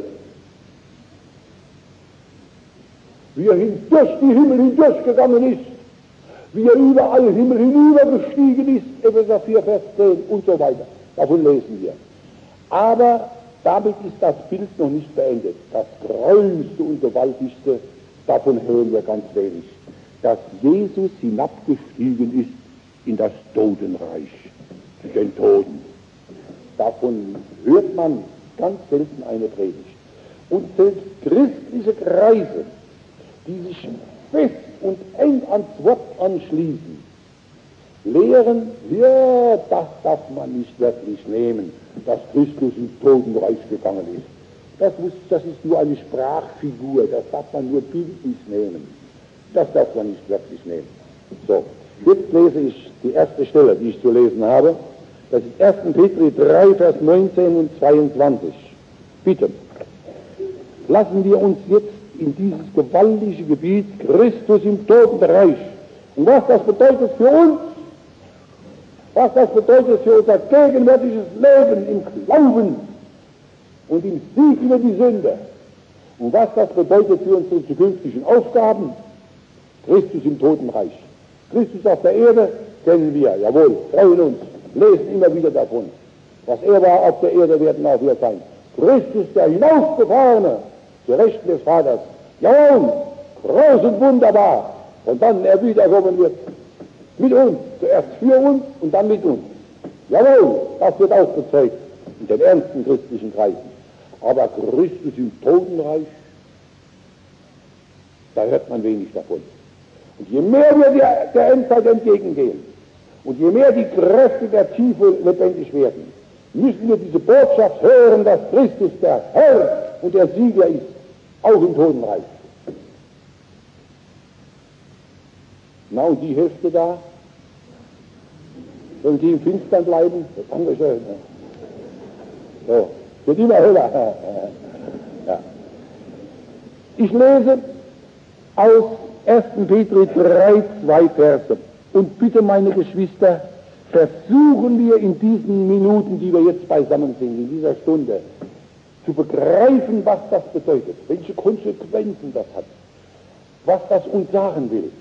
Wie er durch die Himmel hindurchgegangen ist. Wie er überall Himmel hinübergestiegen ist. Epheser vier, Vers zehn und so weiter. Davon lesen wir. Aber Damit ist das Bild noch nicht beendet. Das Größte und Gewaltigste, davon hören wir ganz wenig. Dass Jesus hinabgestiegen ist in das Totenreich, zu den Toten. Davon hört man ganz selten eine Predigt. Und selbst christliche Kreise, die sich fest und eng ans Wort anschließen, lehren, ja, das darf man nicht wirklich nehmen, dass Christus im Totenreich gegangen ist. Das, muss, das ist nur eine Sprachfigur, das darf man nur bildlich nehmen. Das darf man nicht wirklich nehmen. So, jetzt lese ich die erste Stelle, die ich zu lesen habe. Das ist erster Petrus drei, Vers neunzehn und zweiundzwanzig. Bitte, lassen wir uns jetzt in dieses gewaltige Gebiet Christus im Totenreich. Und was das bedeutet für uns, was das bedeutet für unser gegenwärtiges Leben im Glauben und im Sieg über die Sünde. Und was das bedeutet für unsere zukünftigen Aufgaben. Christus im Totenreich. Christus auf der Erde kennen wir, jawohl, freuen uns, lesen immer wieder davon. Was er war auf der Erde, werden auch wir sein. Christus, der hinaufgefahrene, zu Rechten des Vaters. Jawohl, groß und wunderbar. Und dann er wiederkommen wird. Mit uns, zuerst für uns und dann mit uns. Jawohl, das wird auch bezeugt in den ernsten christlichen Kreisen. Aber Christus im Totenreich, da hört man wenig davon. Und je mehr wir der, der Endzeit entgegengehen und je mehr die Kräfte der Tiefe lebendig werden, müssen wir diese Botschaft hören, dass Christus der Herr und der Sieger ist, auch im Totenreich. Na, und die Hälfte da, sollen die im Finstern bleiben? Das ist Dankeschön. So, wird immer heller. Ja. Ich lese aus erster Petrus drei, zwei Verse. Und bitte, meine Geschwister, versuchen wir in diesen Minuten, die wir jetzt beisammen sind, in dieser Stunde, zu begreifen, was das bedeutet, welche Konsequenzen das hat, was das uns sagen will.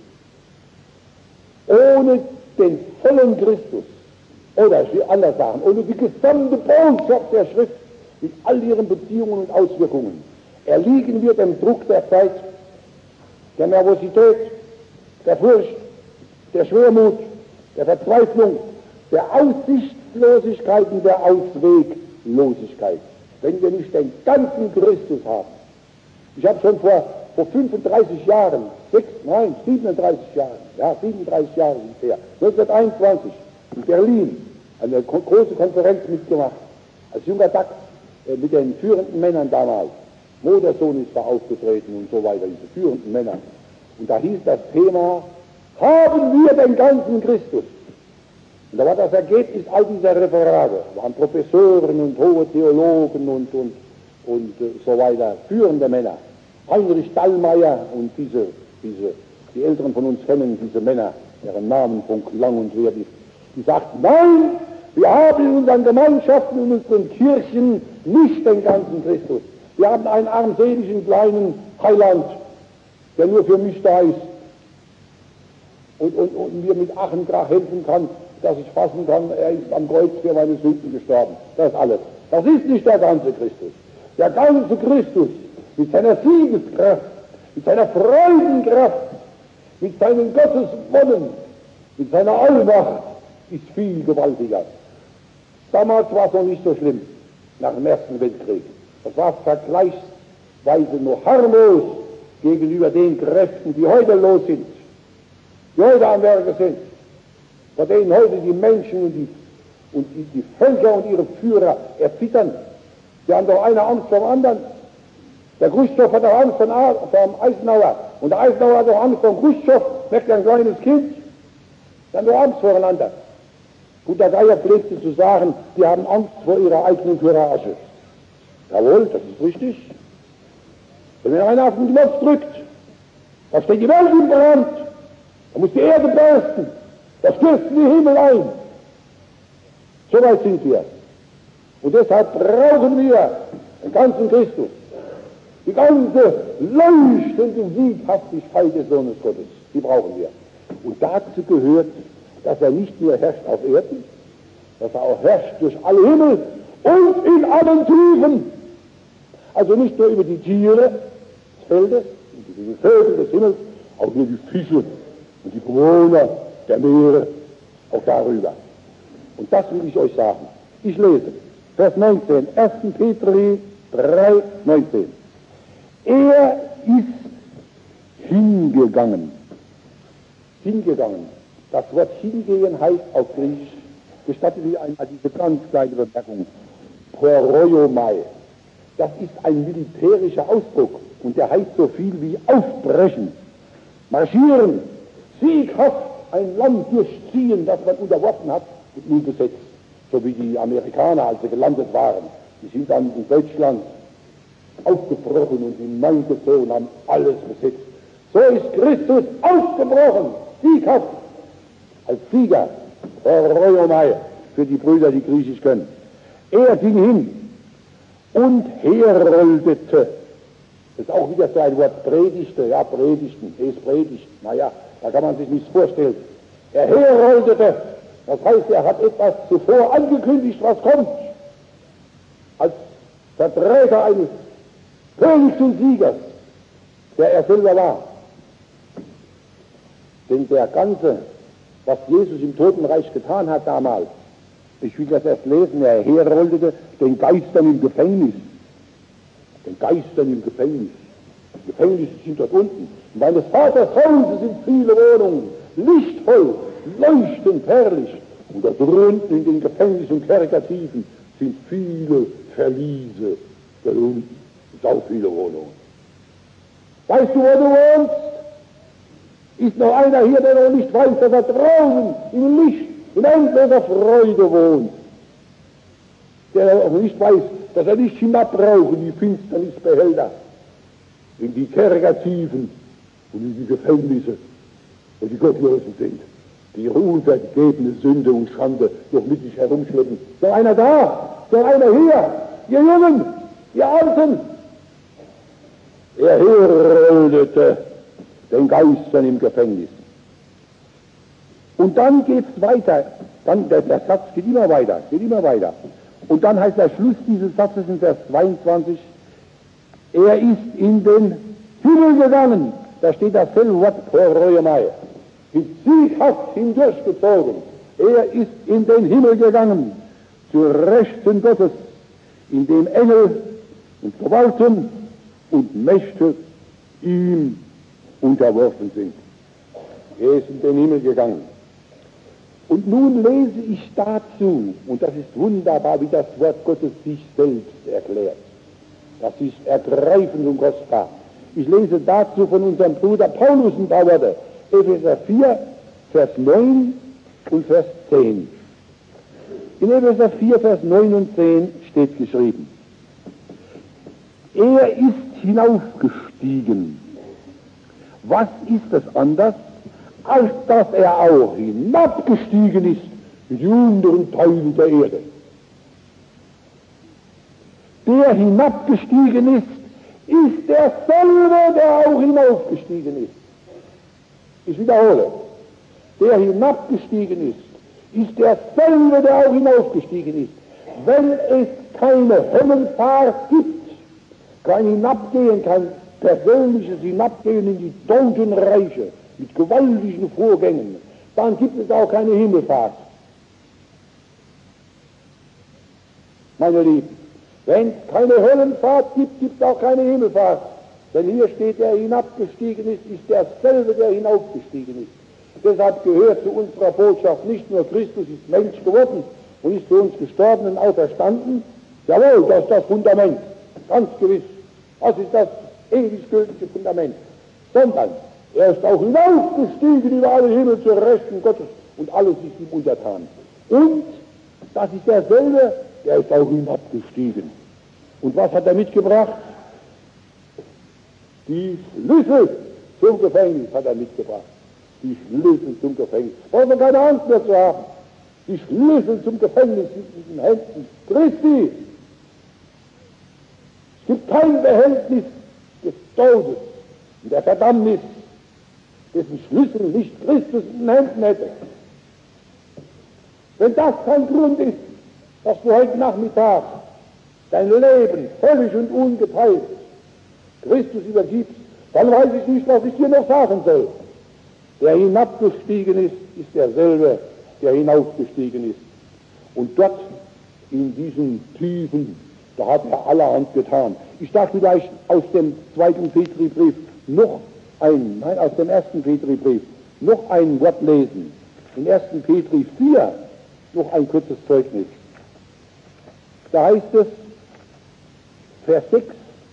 Ohne den vollen Christus, oder ich will anders sagen, ohne die gesamte Botschaft der Schrift mit all ihren Beziehungen und Auswirkungen, erliegen wir dem Druck der Zeit, der Nervosität, der Furcht, der Schwermut, der Verzweiflung, der Aussichtslosigkeit und der Ausweglosigkeit, wenn wir nicht den ganzen Christus haben. Ich habe schon vor, vor fünfunddreißig Jahren, sechs, nein, siebenunddreißig Jahren, ja, siebenunddreißig Jahre sind es her, neunzehnhunderteinundzwanzig in Berlin eine ko- große Konferenz mitgemacht, als junger Dachs äh, mit den führenden Männern damals. Modersohn ist da aufgetreten und so weiter, diese führenden Männer. Und da hieß das Thema, haben wir den ganzen Christus? Und da war das Ergebnis all dieser Referate, da waren Professoren und hohe Theologen und, und, und äh, so weiter, führende Männer. Heinrich Dallmayr und diese, diese, die Älteren von uns kennen diese Männer, deren Namen von Klang und Wert ist. Die sagten, nein, wir haben in unseren Gemeinschaften, in unseren Kirchen nicht den ganzen Christus. Wir haben einen armseligen kleinen Heiland, der nur für mich da ist und, und, und mir mit Ach und Krach helfen kann, dass ich fassen kann, er ist am Kreuz für meine Sünden gestorben. Das ist alles. Das ist nicht der ganze Christus. Der ganze Christus mit seiner Siegeskraft, mit seiner Freudenkraft, mit seinen Gotteswollen, mit seiner Allmacht ist viel gewaltiger. Damals war es noch nicht so schlimm, nach dem Ersten Weltkrieg. Das war vergleichsweise nur harmlos gegenüber den Kräften, die heute los sind, die heute am Werke sind, vor denen heute die Menschen und die, und die, die Völker und ihre Führer erzittern. Die haben doch eine Angst vor dem anderen. Der Khrushchev hat auch Angst vor dem Eisenhower. Und der Eisenhower hat auch Angst vor dem Khrushchev. Merkt ein kleines Kind. Die haben doch Angst voreinander. Guter Geier pflegte zu sagen, die haben Angst vor ihrer eigenen Courage. Jawohl, das ist richtig. Wenn man einer auf den Knopf drückt, da steht die Welt im Brand. Da muss die Erde bersten. Da stürzen die Himmel ein. So weit sind wir. Und deshalb brauchen wir den ganzen Christus. Die ganze leuchtende Sieghaftigkeit des Sohnes Gottes. Die brauchen wir. Und dazu gehört, dass er nicht nur herrscht auf Erden, dass er auch herrscht durch alle Himmel und in allen Tiefen. Also nicht nur über die Tiere des Feldes, die Vögel des Himmels, auch über die Fische und die Bewohner der Meere, auch darüber. Und das will ich euch sagen. Ich lese Vers neunzehn, erster Petrus drei, neunzehn. Er ist hingegangen. Hingegangen. Das Wort hingehen heißt auf Griechisch, gestattet mir einmal diese ganz kleine Bemerkung, Poroiomai. Das ist ein militärischer Ausdruck und der heißt so viel wie aufbrechen, marschieren, sieghaft ein Land durchziehen, das man unterworfen hat und nun besetzt. So wie die Amerikaner, als sie gelandet waren. Die sind dann in Deutschland aufgebrochen und hineingezogen, haben alles besetzt. So ist Christus aufgebrochen, sieghaft, als Sieger, Poroiomai, für die Brüder, die Griechisch können. Er ging hin und heroldete. Das ist auch wieder so ein Wort, predigte, ja, predigten, es predigt, naja, da kann man sich nichts vorstellen. Er heroldete, das heißt, er hat etwas zuvor angekündigt, was kommt, als Vertreter eines Königs und Siegers, der er selber war. Denn der ganze, was Jesus im Totenreich getan hat damals, ich will das erst lesen, er heroldete den Geistern im Gefängnis. Den Geistern im Gefängnis. Die Gefängnisse sind dort unten. In meines Vaters Hause sind viele Wohnungen, lichtvoll, leuchtend, herrlich. Und dort unten in den Gefängnissen und Kerkertiefen sind viele Verliese. Dort unten sind auch viele Wohnungen. Weißt du, wo du wohnst? Ist noch einer hier, der noch nicht weiß, dass er draußen im Licht, in endloser Freude wohnt. Der auch nicht weiß, dass er nicht hinabbraucht in die Finsternisbehälter, in die Kerkertiefen und in die Gefängnisse, wo die Gottlosen sind, die ihre unvergebene Sünde und Schande noch mit sich herumschleppen. Ist noch einer da? Ist noch einer hier? Ihr Jungen, ihr Alten? Er heroldete den Geistern im Gefängnis. Und dann geht's weiter. Dann, der, der Satz geht immer weiter, geht immer weiter. Und dann heißt der Schluss dieses Satzes in Vers zweiundzwanzig, er ist in den Himmel gegangen. Da steht dasselbe Wort Poroiomai. Mit sieghaft hindurchgezogen. Er ist in den Himmel gegangen, zur Rechten Gottes, in dem Engel und Gewalten und Mächte ihm unterworfen sind. Er ist in den Himmel gegangen. Und nun lese ich dazu, und das ist wunderbar, wie das Wort Gottes sich selbst erklärt. Das ist ergreifend und kostbar. Ich lese dazu von unserem Bruder Paulus ein paar Worte. Epheser vier, Vers neun und Vers zehn. In Epheser vier, Vers neun und zehn steht geschrieben, er ist hinaufgestiegen. Was ist es anders, als dass er auch hinabgestiegen ist in die unteren Teile der Erde? Der hinabgestiegen ist, ist derselbe, der auch hinaufgestiegen ist. Ich wiederhole, der hinabgestiegen ist, ist derselbe, der auch hinaufgestiegen ist. Wenn es keine Höllenfahrt gibt, kein Hinabgehen, kein persönliches Hinabgehen in die Totenreiche mit gewaltigen Vorgängen, dann gibt es auch keine Himmelfahrt. Meine Lieben, wenn es keine Höllenfahrt gibt, gibt es auch keine Himmelfahrt. Denn hier steht, der hinabgestiegen ist, ist derselbe, der hinaufgestiegen ist. Deshalb gehört zu unserer Botschaft nicht nur Christus ist Mensch geworden und ist für uns gestorben und auferstanden. Jawohl, das ist das Fundament, ganz gewiss. Das ist das ewig gültige Fundament. Sondern er ist auch hinaufgestiegen über alle Himmel zur Rechten Gottes und alles ist ihm untertan. Und das ist derselbe, der ist auch hinabgestiegen. Und was hat er mitgebracht? Die Schlüssel zum Gefängnis hat er mitgebracht. Die Schlüssel zum Gefängnis. Brauchen wir keine Angst mehr zu haben. Die Schlüssel zum Gefängnis sind in den Händen Christi. Es gibt kein Behältnis des Todes und der Verdammnis, dessen Schlüssel nicht Christus in den Händen hätte. Wenn das kein Grund ist, dass du heute Nachmittag dein Leben völlig und ungeteilt Christus übergibst, dann weiß ich nicht, was ich dir noch sagen soll. Der hinabgestiegen ist, ist derselbe, der hinaufgestiegen ist. Und dort in diesen Tiefen, da hat er allerhand getan. Ich darf vielleicht aus dem zweiten Petrusbrief noch ein, nein, aus dem ersten Petrusbrief noch ein Wort lesen. Im ersten Petrus vier noch ein kurzes Zeugnis. Da heißt es, Vers sechs,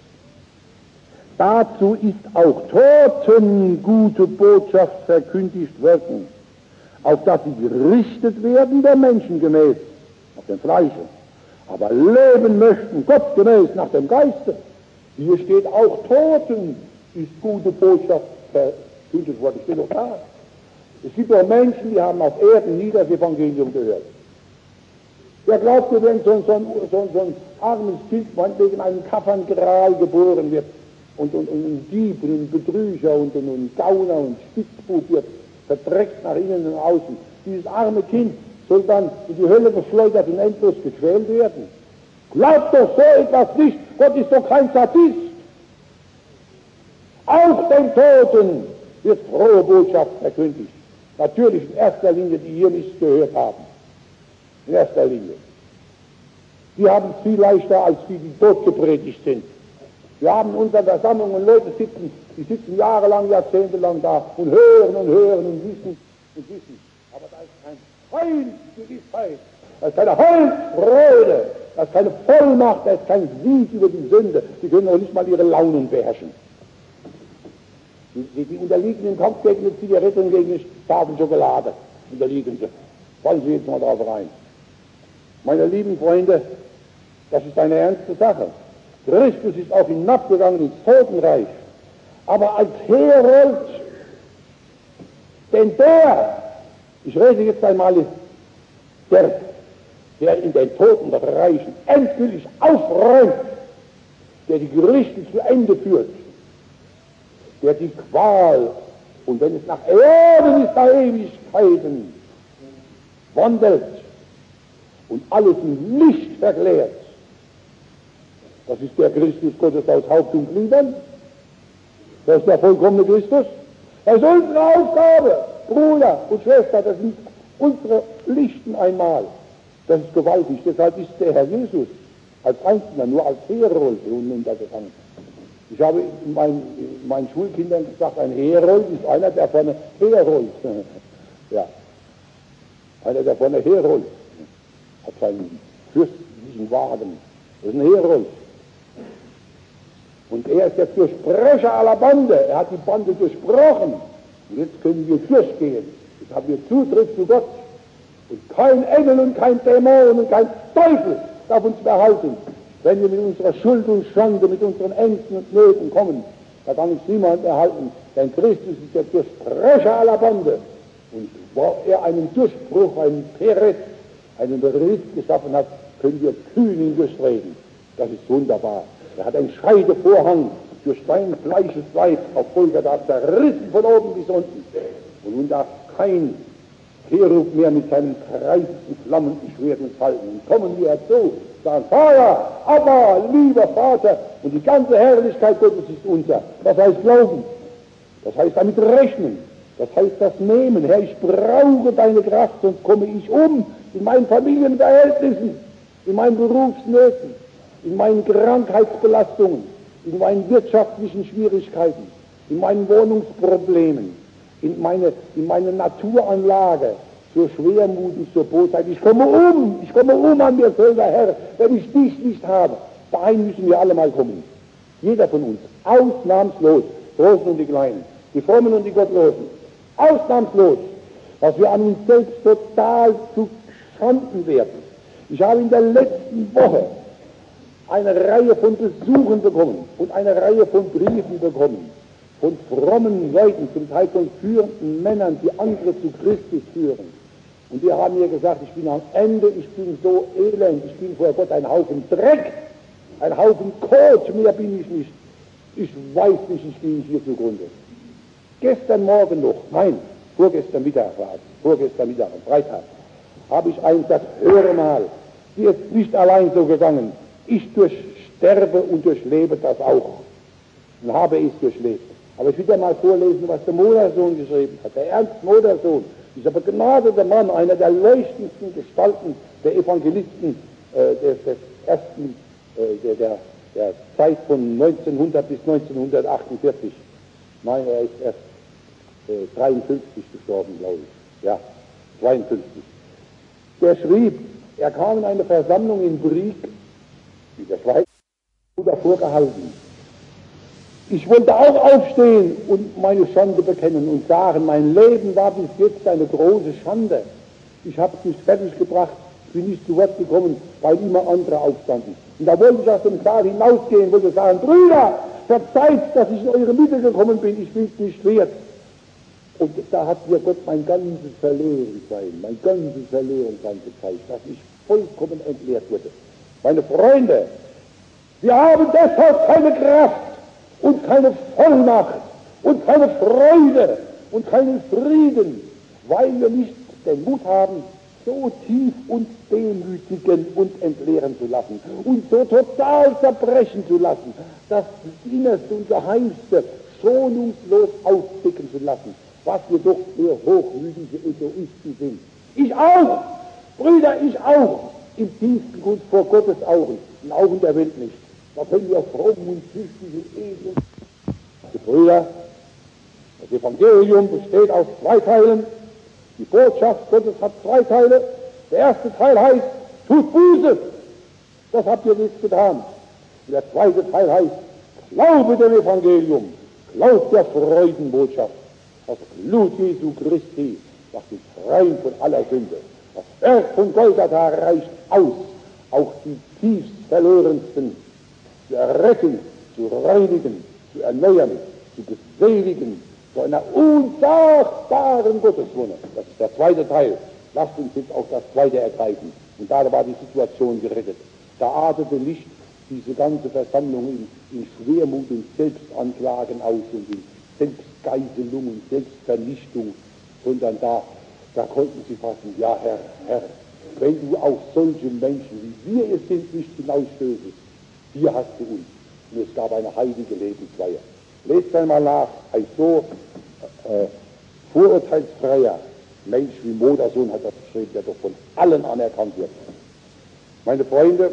dazu ist auch Toten gute Botschaft verkündigt worden, auf dass sie gerichtet werden der Menschen gemäß, nach dem Fleische, aber leben möchten, Gott gemäß, nach dem Geiste. Hier steht auch Toten ist gute Botschaft verkündigt worden. Steht doch da. Es gibt auch Menschen, die haben auf Erden nie das Evangelium gehört. Wer glaubt, wenn so, so, so, so ein armes Kind wegen einem Kafferngeral geboren wird und, und, und ein Dieb und ein Betrüger und, und ein Gauner und Spitzbub wird verdreckt nach innen und außen. Dieses arme Kind soll dann in die Hölle geschleudert und endlos gequält werden. Glaubt doch so etwas nicht. Gott ist doch kein Sadist. Auch den Toten wird frohe Botschaft verkündigt. Natürlich in erster Linie, die hier nichts gehört haben. In erster Linie. Die haben es viel leichter, als die, die tot gepredigt sind. Wir haben in unseren Versammlungen Leute sitzen, die sitzen jahrelang, jahrzehntelang da und hören und hören und wissen und wissen. Aber da ist keine Heilsgewissheit, da ist keine Heilsfreude, da ist keine Vollmacht, da ist kein Sieg über die Sünde. Die können auch nicht mal ihre Launen beherrschen. Die, die, die unterliegen im Kampf gegen eine Zigarette und gegen eine Tafel Schokolade. Unterliegen sie. Fallen Sie jetzt mal drauf rein. Meine lieben Freunde, das ist eine ernste Sache. Christus ist auch hinabgegangen ins Totenreich. Aber als Herold, denn der, ich rede jetzt einmal, der, der in den Totenreichen endgültig aufräumt, der die Gerichte zu Ende führt, der die Qual, und wenn es nach Erden ist, nach Ewigkeiten, wandelt und alles im Licht verklärt. Das ist der Christus Gottes aus Haupt und Gliedern. Das ist der vollkommene Christus. Das ist unsere Aufgabe, Bruder und Schwester, das sind unsere Pflichten einmal. Das ist gewaltig. Deshalb ist der Herr Jesus als Einzelner nur als Herold hinuntergegangen. Ich habe meinen, meinen Schulkindern gesagt, ein Herold ist einer, der vorne herrollt. Ja. Einer, der vorne herrollt. Hat seinen fürstlichen Wagen. Das ist ein Herold. Und er ist der Durchbrecher aller Bande. Er hat die Bande durchbrochen. Und jetzt können wir durchgehen. Jetzt haben wir Zutritt zu Gott. Und kein Engel und kein Dämon und kein Teufel darf uns mehr halten. Wenn wir mit unserer Schuld und Schande, mit unseren Ängsten und Nöten kommen, da kann uns niemand erhalten. Denn Christus ist der Durchbrecher aller Bande. Und wo er einen Durchbruch, einen Perez, einen Riss geschaffen hat, können wir kühn ihn durchtreten. Das ist wunderbar. Er hat einen Scheidevorhang durch sein fleisches Leib auf Golgatha zerrissen von oben bis unten. Und nun darf kein Cherub mehr mit seinen kreisenden flammenden Schwerten falten. Und kommen wir herzu, sagen, Vater, aber lieber Vater, und die ganze Herrlichkeit Gottes ist unser. Das heißt Glauben. Das heißt damit rechnen. Das heißt das Nehmen. Herr, ich brauche deine Kraft, sonst komme ich um in meinen Familienverhältnissen, in meinen Berufsnöten, in meinen Krankheitsbelastungen, in meinen wirtschaftlichen Schwierigkeiten, in meinen Wohnungsproblemen, in meine, in meine Naturanlage, zur Schwermut und zur Bosheit. Ich komme um, ich komme um an mir selber, Herr, wenn ich dich nicht habe. Dahin müssen wir alle mal kommen. Jeder von uns, ausnahmslos, Großen und die Kleinen, die Frommen und die Gottlosen, ausnahmslos, dass wir an uns selbst total zu Schanden werden. Ich habe in der letzten Woche eine Reihe von Besuchen bekommen und eine Reihe von Briefen bekommen von frommen Leuten, zum Teil von führenden Männern, die andere zu Christus führen. Und die haben mir gesagt, ich bin am Ende, ich bin so elend, ich bin vor Gott ein Haufen Dreck, ein Haufen Kot, mehr bin ich nicht. Ich weiß nicht, ich gehe hier zugrunde. Gestern Morgen noch, nein, vorgestern Mittag war es, vorgestern Mittag, am Freitag, habe ich einen gesagt, höre mal, Mir ist nicht allein so gegangen. Ich durchsterbe und durchlebe das auch. Und habe es durchlebt. Aber ich will dir mal vorlesen, was der Modersohn geschrieben hat. Der Ernst Modersohn, dieser begnadete Mann, einer der leuchtendsten Gestalten der Evangelisten äh, des, des ersten, äh, der, der, der Zeit von neunzehnhundert bis neunzehnhundertachtundvierzig. Nein, er ist erst äh, dreiundfünfzig gestorben, glaube ich. Ja, zweiundfünfzig. Der schrieb, er kam in eine Versammlung in Brieg, in der Schweiz, davor gehalten. Ich wollte auch aufstehen und meine Schande bekennen und sagen, mein Leben war bis jetzt eine große Schande. Ich habe es nicht fertig gebracht, bin nicht zu Wort gekommen, weil immer andere aufstanden. Und da wollte ich aus dem Saal hinausgehen, wollte sagen, Brüder, verzeiht, dass ich in eure Mitte gekommen bin, ich bin es nicht wert. Und da hat mir Gott mein ganzes Verlorensein, mein ganzes Verlorensein gezeigt, dass ich vollkommen entleert wurde. Meine Freunde, wir haben deshalb keine Kraft und keine Vollmacht und keine Freude und keinen Frieden, weil wir nicht den Mut haben, so tief uns demütigen und entleeren zu lassen und so total zerbrechen zu lassen, das Innerste und Geheimste schonungslos aufdecken zu lassen, was wir doch für hochmütige Egoisten sind. Ich auch, Brüder, ich auch, im tiefsten Grund vor Gottes Augen, in Augen der Welt nicht. Da können wir fromm und tüchtig und edel. Brüder, das Evangelium besteht aus zwei Teilen. Die Botschaft Gottes hat zwei Teile. Der erste Teil heißt, tut Buße. Das habt ihr nicht getan. Und der zweite Teil heißt, glaube dem Evangelium. Glaubt der Freudenbotschaft. Das Blut Jesu Christi macht uns rein von aller Sünde. Das Werk von Golgatha reicht aus, auch die tiefst Verlorensten zu erretten, zu reinigen, zu erneuern, zu beseligen, zu einer unsagbaren Gotteswonne. Das ist der zweite Teil. Lasst uns jetzt auch das zweite ergreifen. Und da war die Situation gerettet. Da artete nicht diese ganze Versammlung in, in Schwermut und Selbstanklagen aus und in Selbstgeiselung und Selbstvernichtung, sondern da, da konnten sie fassen, ja Herr, Herr, wenn du auch solche Menschen, wie wir es sind, nicht hinausstößest, hier hast du uns. Und es gab eine heilige Lebensweihe. Lest einmal nach, ein so äh, vorurteilsfreier Mensch wie Modersohn hat das geschrieben, der doch von allen anerkannt wird. Meine Freunde,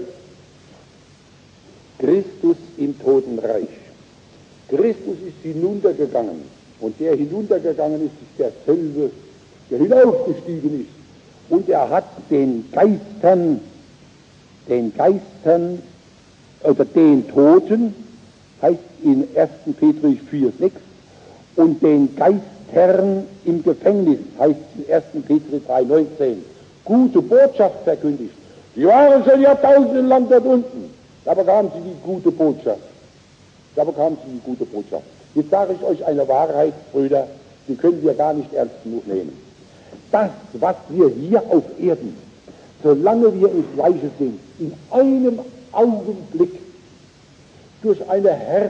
Christus im Totenreich. Christus ist hinuntergegangen und der hinuntergegangen ist, ist derselbe, der hinaufgestiegen ist. Und er hat den Geistern, den Geistern, oder den Toten, heißt in ersten Petrus vier sechs, und den Geistherren im Gefängnis, heißt in ersten Petrus drei neunzehn, gute Botschaft verkündigt. Die waren schon jahrtausendelang dort unten, da bekamen sie die gute Botschaft. Da bekamen sie die gute Botschaft. Jetzt sage ich euch eine Wahrheit, Brüder, die können wir gar nicht ernst genug nehmen. Das, was wir hier auf Erden, solange wir im Fleische sind, in einem Augenblick durch eine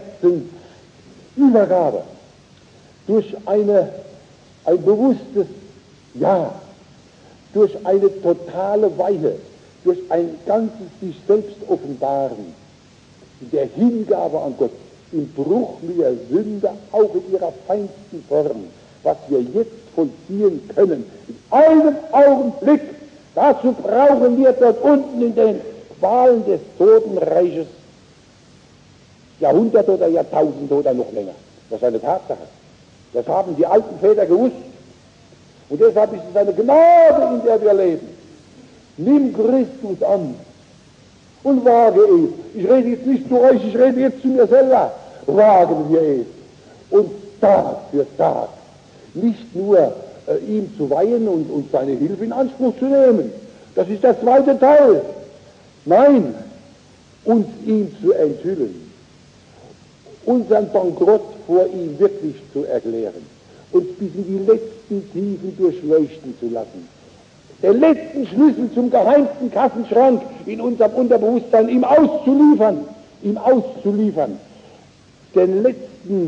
Herzensübergabe, durch eine, ein bewusstes Ja, durch eine totale Weihe, durch ein ganzes sich selbst offenbaren, in der Hingabe an Gott, im Bruch mit der Sünde, auch in ihrer feinsten Form, was wir jetzt vollziehen können, in einem Augenblick, dazu brauchen wir dort unten in den Qualen des Totenreiches Jahrhunderte oder Jahrtausende oder noch länger. Das ist eine Tatsache. Das haben die alten Väter gewusst. Und deshalb ist es eine Gnade, in der wir leben. Nimm Christus an und wage es. Ich rede jetzt nicht zu euch, ich rede jetzt zu mir selber. Wagen wir es. Und Tag für Tag nicht nur äh, ihm zu weihen und, und seine Hilfe in Anspruch zu nehmen. Das ist der zweite Teil. Nein, uns ihm zu enthüllen, unseren Bankrott vor ihm wirklich zu erklären, uns bis in die letzten Tiefen durchleuchten zu lassen, den letzten Schlüssel zum geheimsten Kassenschrank in unserem Unterbewusstsein ihm auszuliefern, ihm auszuliefern, den letzten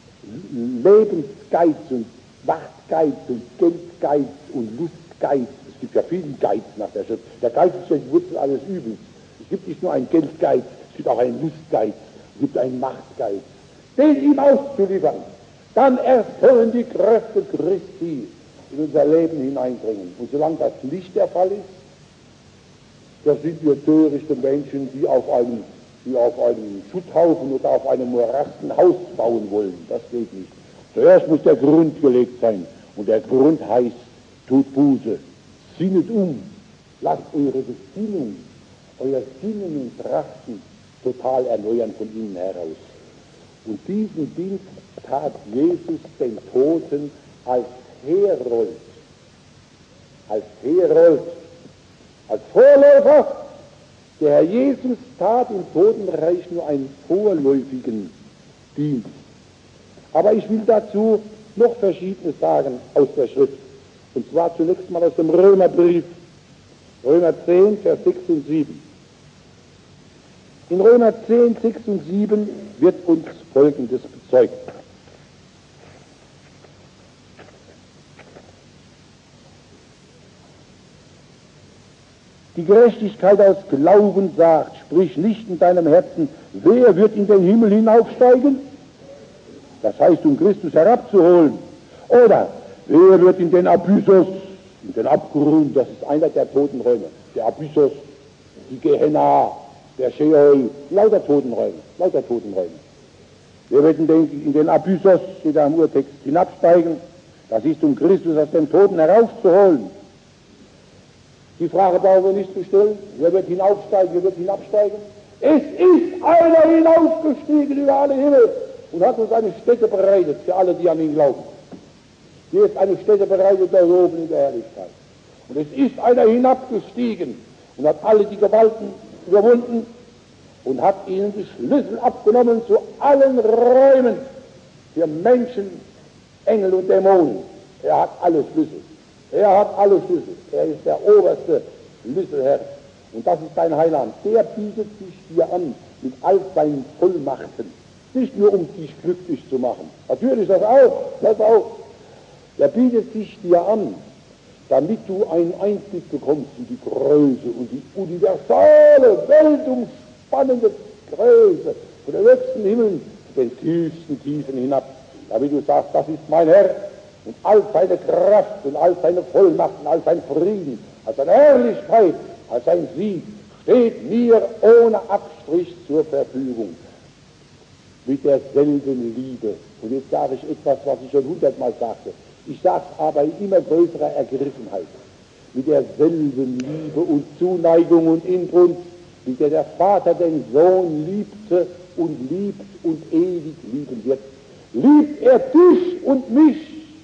Lebensgeiz und Machtgeiz und Geldgeiz und Lustgeiz Es gibt ja vielen Geiz nach der Schrift. Der Geiz ist ja die Wurzel alles Übels. Es gibt nicht nur einen Geldgeiz, es gibt auch einen Lustgeiz, es gibt einen Machtgeiz. Den ihm auszuliefern, dann erst können die Kräfte Christi in unser Leben hineindringen. Und solange das nicht der Fall ist, da sind wir törichte Menschen, die auf einem, die auf einem Schutthaufen oder auf einem Morast ein Haus bauen wollen. Das geht nicht. Zuerst muss der Grund gelegt sein. Und der Grund heißt, tut Buße, sinnet um, lasst eure Gesinnung, euer Sinnen und Trachten total erneuern von innen heraus. Und diesen Dienst tat Jesus den Toten als Herold, als Herold, als Vorläufer. Der Herr Jesus tat im Totenreich nur einen vorläufigen Dienst. Aber ich will dazu noch Verschiedenes sagen aus der Schrift. Und zwar zunächst mal aus dem Römerbrief, Römer zehn, Vers sechs und sieben. In Römer zehn, sechs und sieben wird uns Folgendes bezeugt. Die Gerechtigkeit aus Glauben sagt, sprich nicht in deinem Herzen, wer wird in den Himmel hinaufsteigen? Das heißt, um Christus herabzuholen. Oder, wer wird in den Abyssos, in den Abgrund, das ist einer der Totenräume, der Abyssos, die Gehenna, der Sheol, lauter Totenräume, lauter Totenräume. Wer wird in den, in den Abyssos, steht da im Urtext, hinabsteigen? Das ist, um Christus aus den Toten heraufzuholen. Die Frage brauchen wir nicht zu stellen. Wer wird hinaufsteigen, wer wird hinabsteigen? Es ist einer hinaufgestiegen über alle Himmel und hat uns eine Stätte bereitet für alle, die an ihn glauben. Hier ist eine Stätte bereitet, da oben in der Herrlichkeit. Und es ist einer hinabgestiegen und hat alle die Gewalten überwunden und hat ihnen die Schlüssel abgenommen zu allen Räumen für Menschen, Engel und Dämonen. Er hat alle Schlüssel. Er hat alle Schlüssel. Er ist der oberste Schlüsselherr. Und das ist dein Heiland. Der bietet sich dir an mit all seinen Vollmachten. Nicht nur, um dich glücklich zu machen. Natürlich das auch. Das auch. Er bietet sich dir an, damit du einen Einblick bekommst in die Größe und die universale, weltumspannende Größe von den höchsten Himmeln zu den tiefsten Tiefen hinab. Damit du sagst, das ist mein Herr. Und all seine Kraft und all seine Vollmacht und all sein Frieden, all seine Herrlichkeit, all sein Sieg steht mir ohne Abstrich zur Verfügung. Mit derselben Liebe. Und jetzt sage ich etwas, was ich schon hundertmal sagte. Ich sage es aber in immer größerer Ergriffenheit. Mit derselben Liebe und Zuneigung und Inbrunst, mit der der Vater den Sohn liebte und liebt und ewig lieben wird, liebt er dich und mich.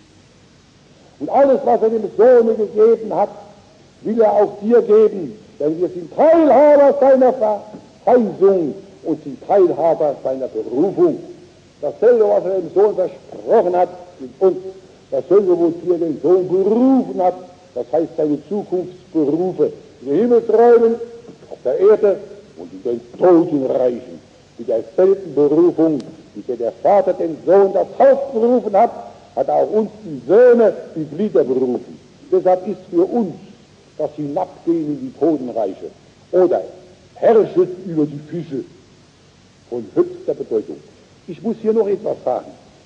Und alles, was er dem Sohne gegeben hat, will er auch dir geben, denn wir sind Teilhaber seiner Verheißung und sind Teilhaber seiner Berufung. Dasselbe, was er dem Sohn versprochen hat, mit uns, dasselbe, wozu er den Sohn berufen hat, das heißt seine Zukunftsberufe in den Himmelsräumen, auf der Erde und in den Totenreichen, mit derselben Berufung, mit der der Vater den Sohn das Haupt berufen hat, hat auch uns die Söhne die Glieder berufen. Deshalb ist für uns das Hinabgehen in die Totenreiche oder herrschet über die Fische von höchster Bedeutung. Ich muss hier noch etwas sagen.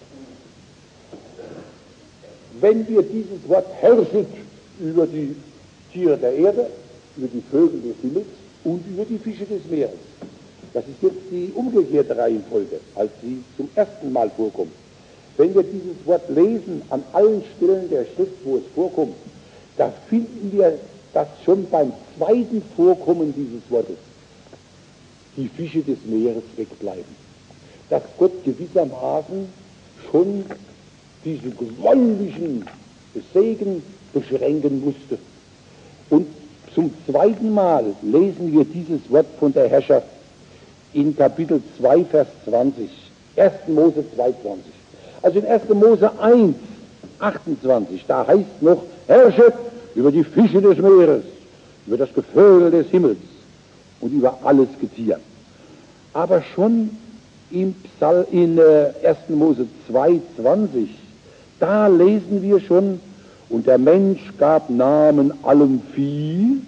Wenn wir dieses Wort herrschet über die Tiere der Erde, über die Vögel des Himmels und über die Fische des Meeres, das ist jetzt die umgekehrte Reihenfolge, als sie zum ersten Mal vorkommt. Wenn wir dieses Wort lesen, an allen Stellen der Schrift, wo es vorkommt, da finden wir, dass schon beim zweiten Vorkommen dieses Wortes die Fische des Meeres wegbleiben. Dass Gott gewissermaßen schon diesen gewaltigen Segen beschränken musste. Und zum zweiten Mal lesen wir dieses Wort von der Herrschaft in Kapitel zwei, Vers zwanzig. erster Mose zwei, zwanzig. Also in erster Mose eins, achtundzwanzig, da heißt noch, herrschet über die Fische des Meeres, über das Gevögel des Himmels und über alles Getier. Aber schon im Psal, in äh, erster Mose zwei, zwanzig, da lesen wir schon, Und der Mensch gab Namen allem Vieh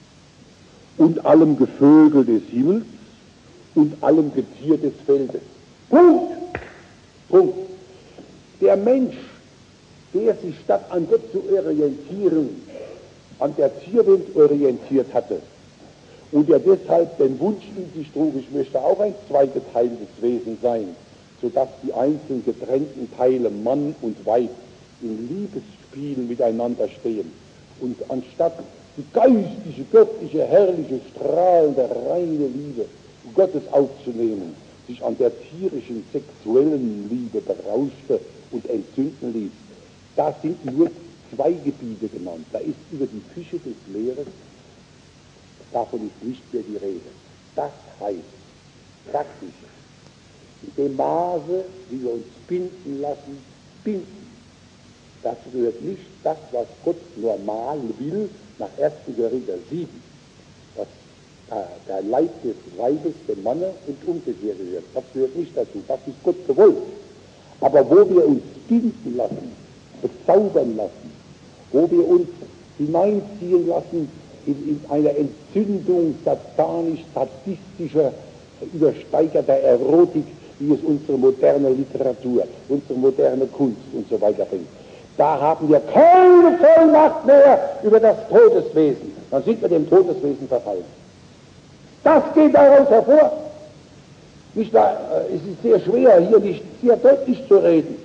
und allem Gevögel des Himmels und allem Getier des Feldes. Punkt. Punkt. Der Mensch, der sich statt an Gott zu orientieren, an der Tierwelt orientiert hatte und der deshalb den Wunsch in sich trug, ich möchte auch ein zweiteteiliges Wesen sein, sodass die einzeln getrennten Teile Mann und Weib in Liebesspiel miteinander stehen und anstatt die geistige, göttliche, herrliche, strahlende, reine Liebe Gottes aufzunehmen, sich an der tierischen, sexuellen Liebe berauschte und entzünden ließ. Da sind nur zwei Gebiete genannt. Da ist über die Fische des Meeres, davon ist nicht mehr die Rede. Das heißt praktisch, in dem Maße, wie wir uns binden lassen, binden. Dazu gehört nicht das, was Gott normal will, nach ersten Korinther sieben, was der Leib des Weibes dem Manne und umgekehrt gehört. Das gehört nicht dazu, das ist Gott gewollt. Aber wo wir uns binden lassen, bezaubern lassen, wo wir uns hineinziehen lassen in, in eine Entzündung satanisch-sadistischer, übersteigerter Erotik, wie es unsere moderne Literatur, unsere moderne Kunst und so weiter bringt. Da haben wir keine Vollmacht mehr über das Todeswesen. Dann sind wir dem Todeswesen verfallen. Das geht daraus hervor. Nicht wahr? Es ist sehr schwer, hier nicht sehr deutlich zu reden,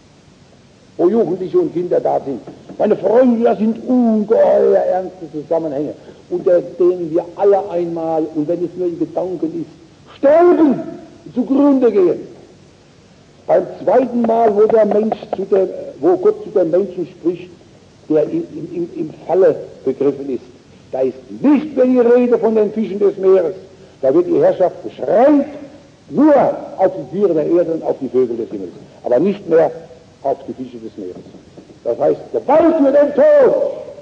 wo Jugendliche und Kinder da sind. Meine Freunde, das sind ungeheuer ernste Zusammenhänge, unter denen wir alle einmal, und wenn es nur in Gedanken ist, sterben, zugrunde gehen. Beim zweiten Mal, wo der Mensch zu dem, wo Gott zu dem Menschen spricht, der im, im, im Falle begriffen ist, da ist nicht mehr die Rede von den Fischen des Meeres. Da wird die Herrschaft beschränkt nur auf die Tiere der Erde und auf die Vögel des Himmels, aber nicht mehr auf die Fische des Meeres. Das heißt, Gewalt für den Tod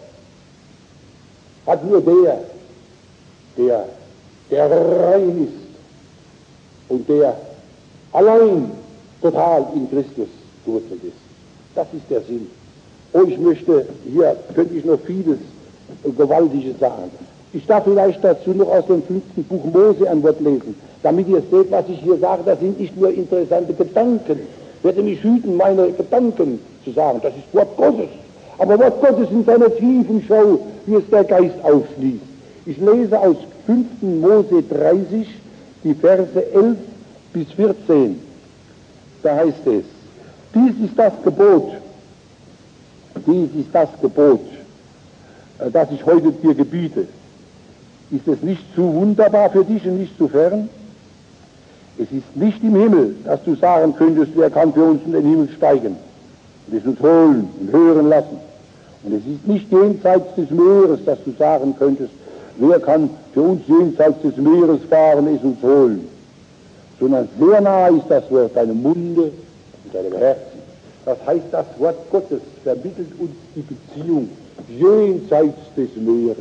hat nur der, der, der rein ist und der allein total in Christus gewurzelt ist. Das ist der Sinn. Und ich möchte, hier könnte ich noch vieles äh, Gewaltiges sagen. Ich darf vielleicht dazu noch aus dem fünften Buch Mose ein Wort lesen, damit ihr seht, was ich hier sage, das sind nicht nur interessante Gedanken. Ich werde mich hüten, meine Gedanken zu sagen, das ist Wort Gottes. Aber Wort Gottes in seiner tiefen Schau, wie es der Geist aufschließt. Ich lese aus fünften Mose dreißig, die Verse elf bis vierzehn. Da heißt es, dies ist das Gebot, dies ist das Gebot, das ich heute dir gebiete. Ist es nicht zu wunderbar für dich und nicht zu fern? Es ist nicht im Himmel, dass du sagen könntest, wer kann für uns in den Himmel steigen und es uns holen und hören lassen. Und es ist nicht jenseits des Meeres, dass du sagen könntest, wer kann für uns jenseits des Meeres fahren, es uns holen. Sondern sehr nah ist das Wort deinem Munde und deinem Herzen. Das heißt, das Wort Gottes vermittelt uns die Beziehung jenseits des Meeres.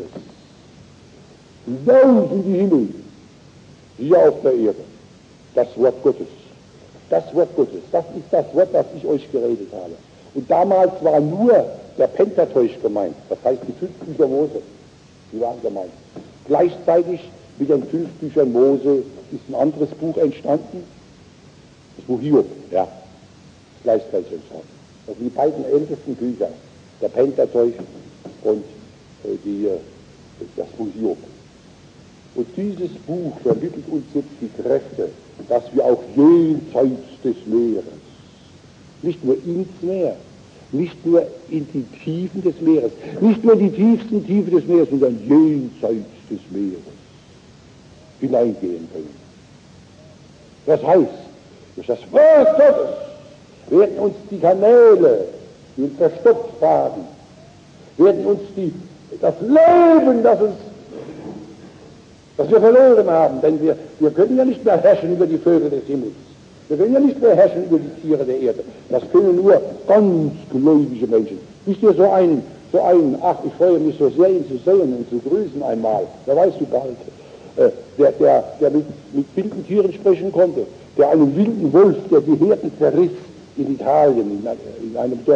Hinaus in die Himmel, hier auf der Erde. Das Wort Gottes. Das Wort Gottes. Das ist das Wort, das ich euch geredet habe. Und damals war nur der Pentateuch gemeint. Das heißt, die fünf Bücher Mose. Die waren gemeint. Gleichzeitig mit den fünf Büchern Mose ist ein anderes Buch entstanden. Das Buch Hiob, ja. Gleichzeitig entstanden. Das sind die beiden ältesten Bücher. Der Pentateuch und äh, die, äh, das Buch Hiob. Und dieses Buch vermittelt uns jetzt die Kräfte, dass wir auch jenseits des Meeres, nicht nur ins Meer, nicht nur in die Tiefen des Meeres, nicht nur in die tiefsten Tiefen des Meeres, sondern jenseits des Meeres hineingehen können. Das heißt, durch das Wort Gottes werden uns die Kanäle, die uns verstopft haben, werden uns die, das Leben, das uns das wir verloren haben, denn wir, wir können ja nicht mehr herrschen über die Vögel des Himmels. Wir können ja nicht mehr herrschen über die Tiere der Erde. Das können nur ganz gläubige Menschen. Wisst ihr, so ein, so ein, ach, ich freue mich so sehr, ihn zu sehen und zu grüßen einmal, wer weiß wie bald, äh, der, der, der mit, mit wilden Tieren sprechen konnte, der einen wilden Wolf, der die Herden zerriss in Italien, in, in einem Dorf,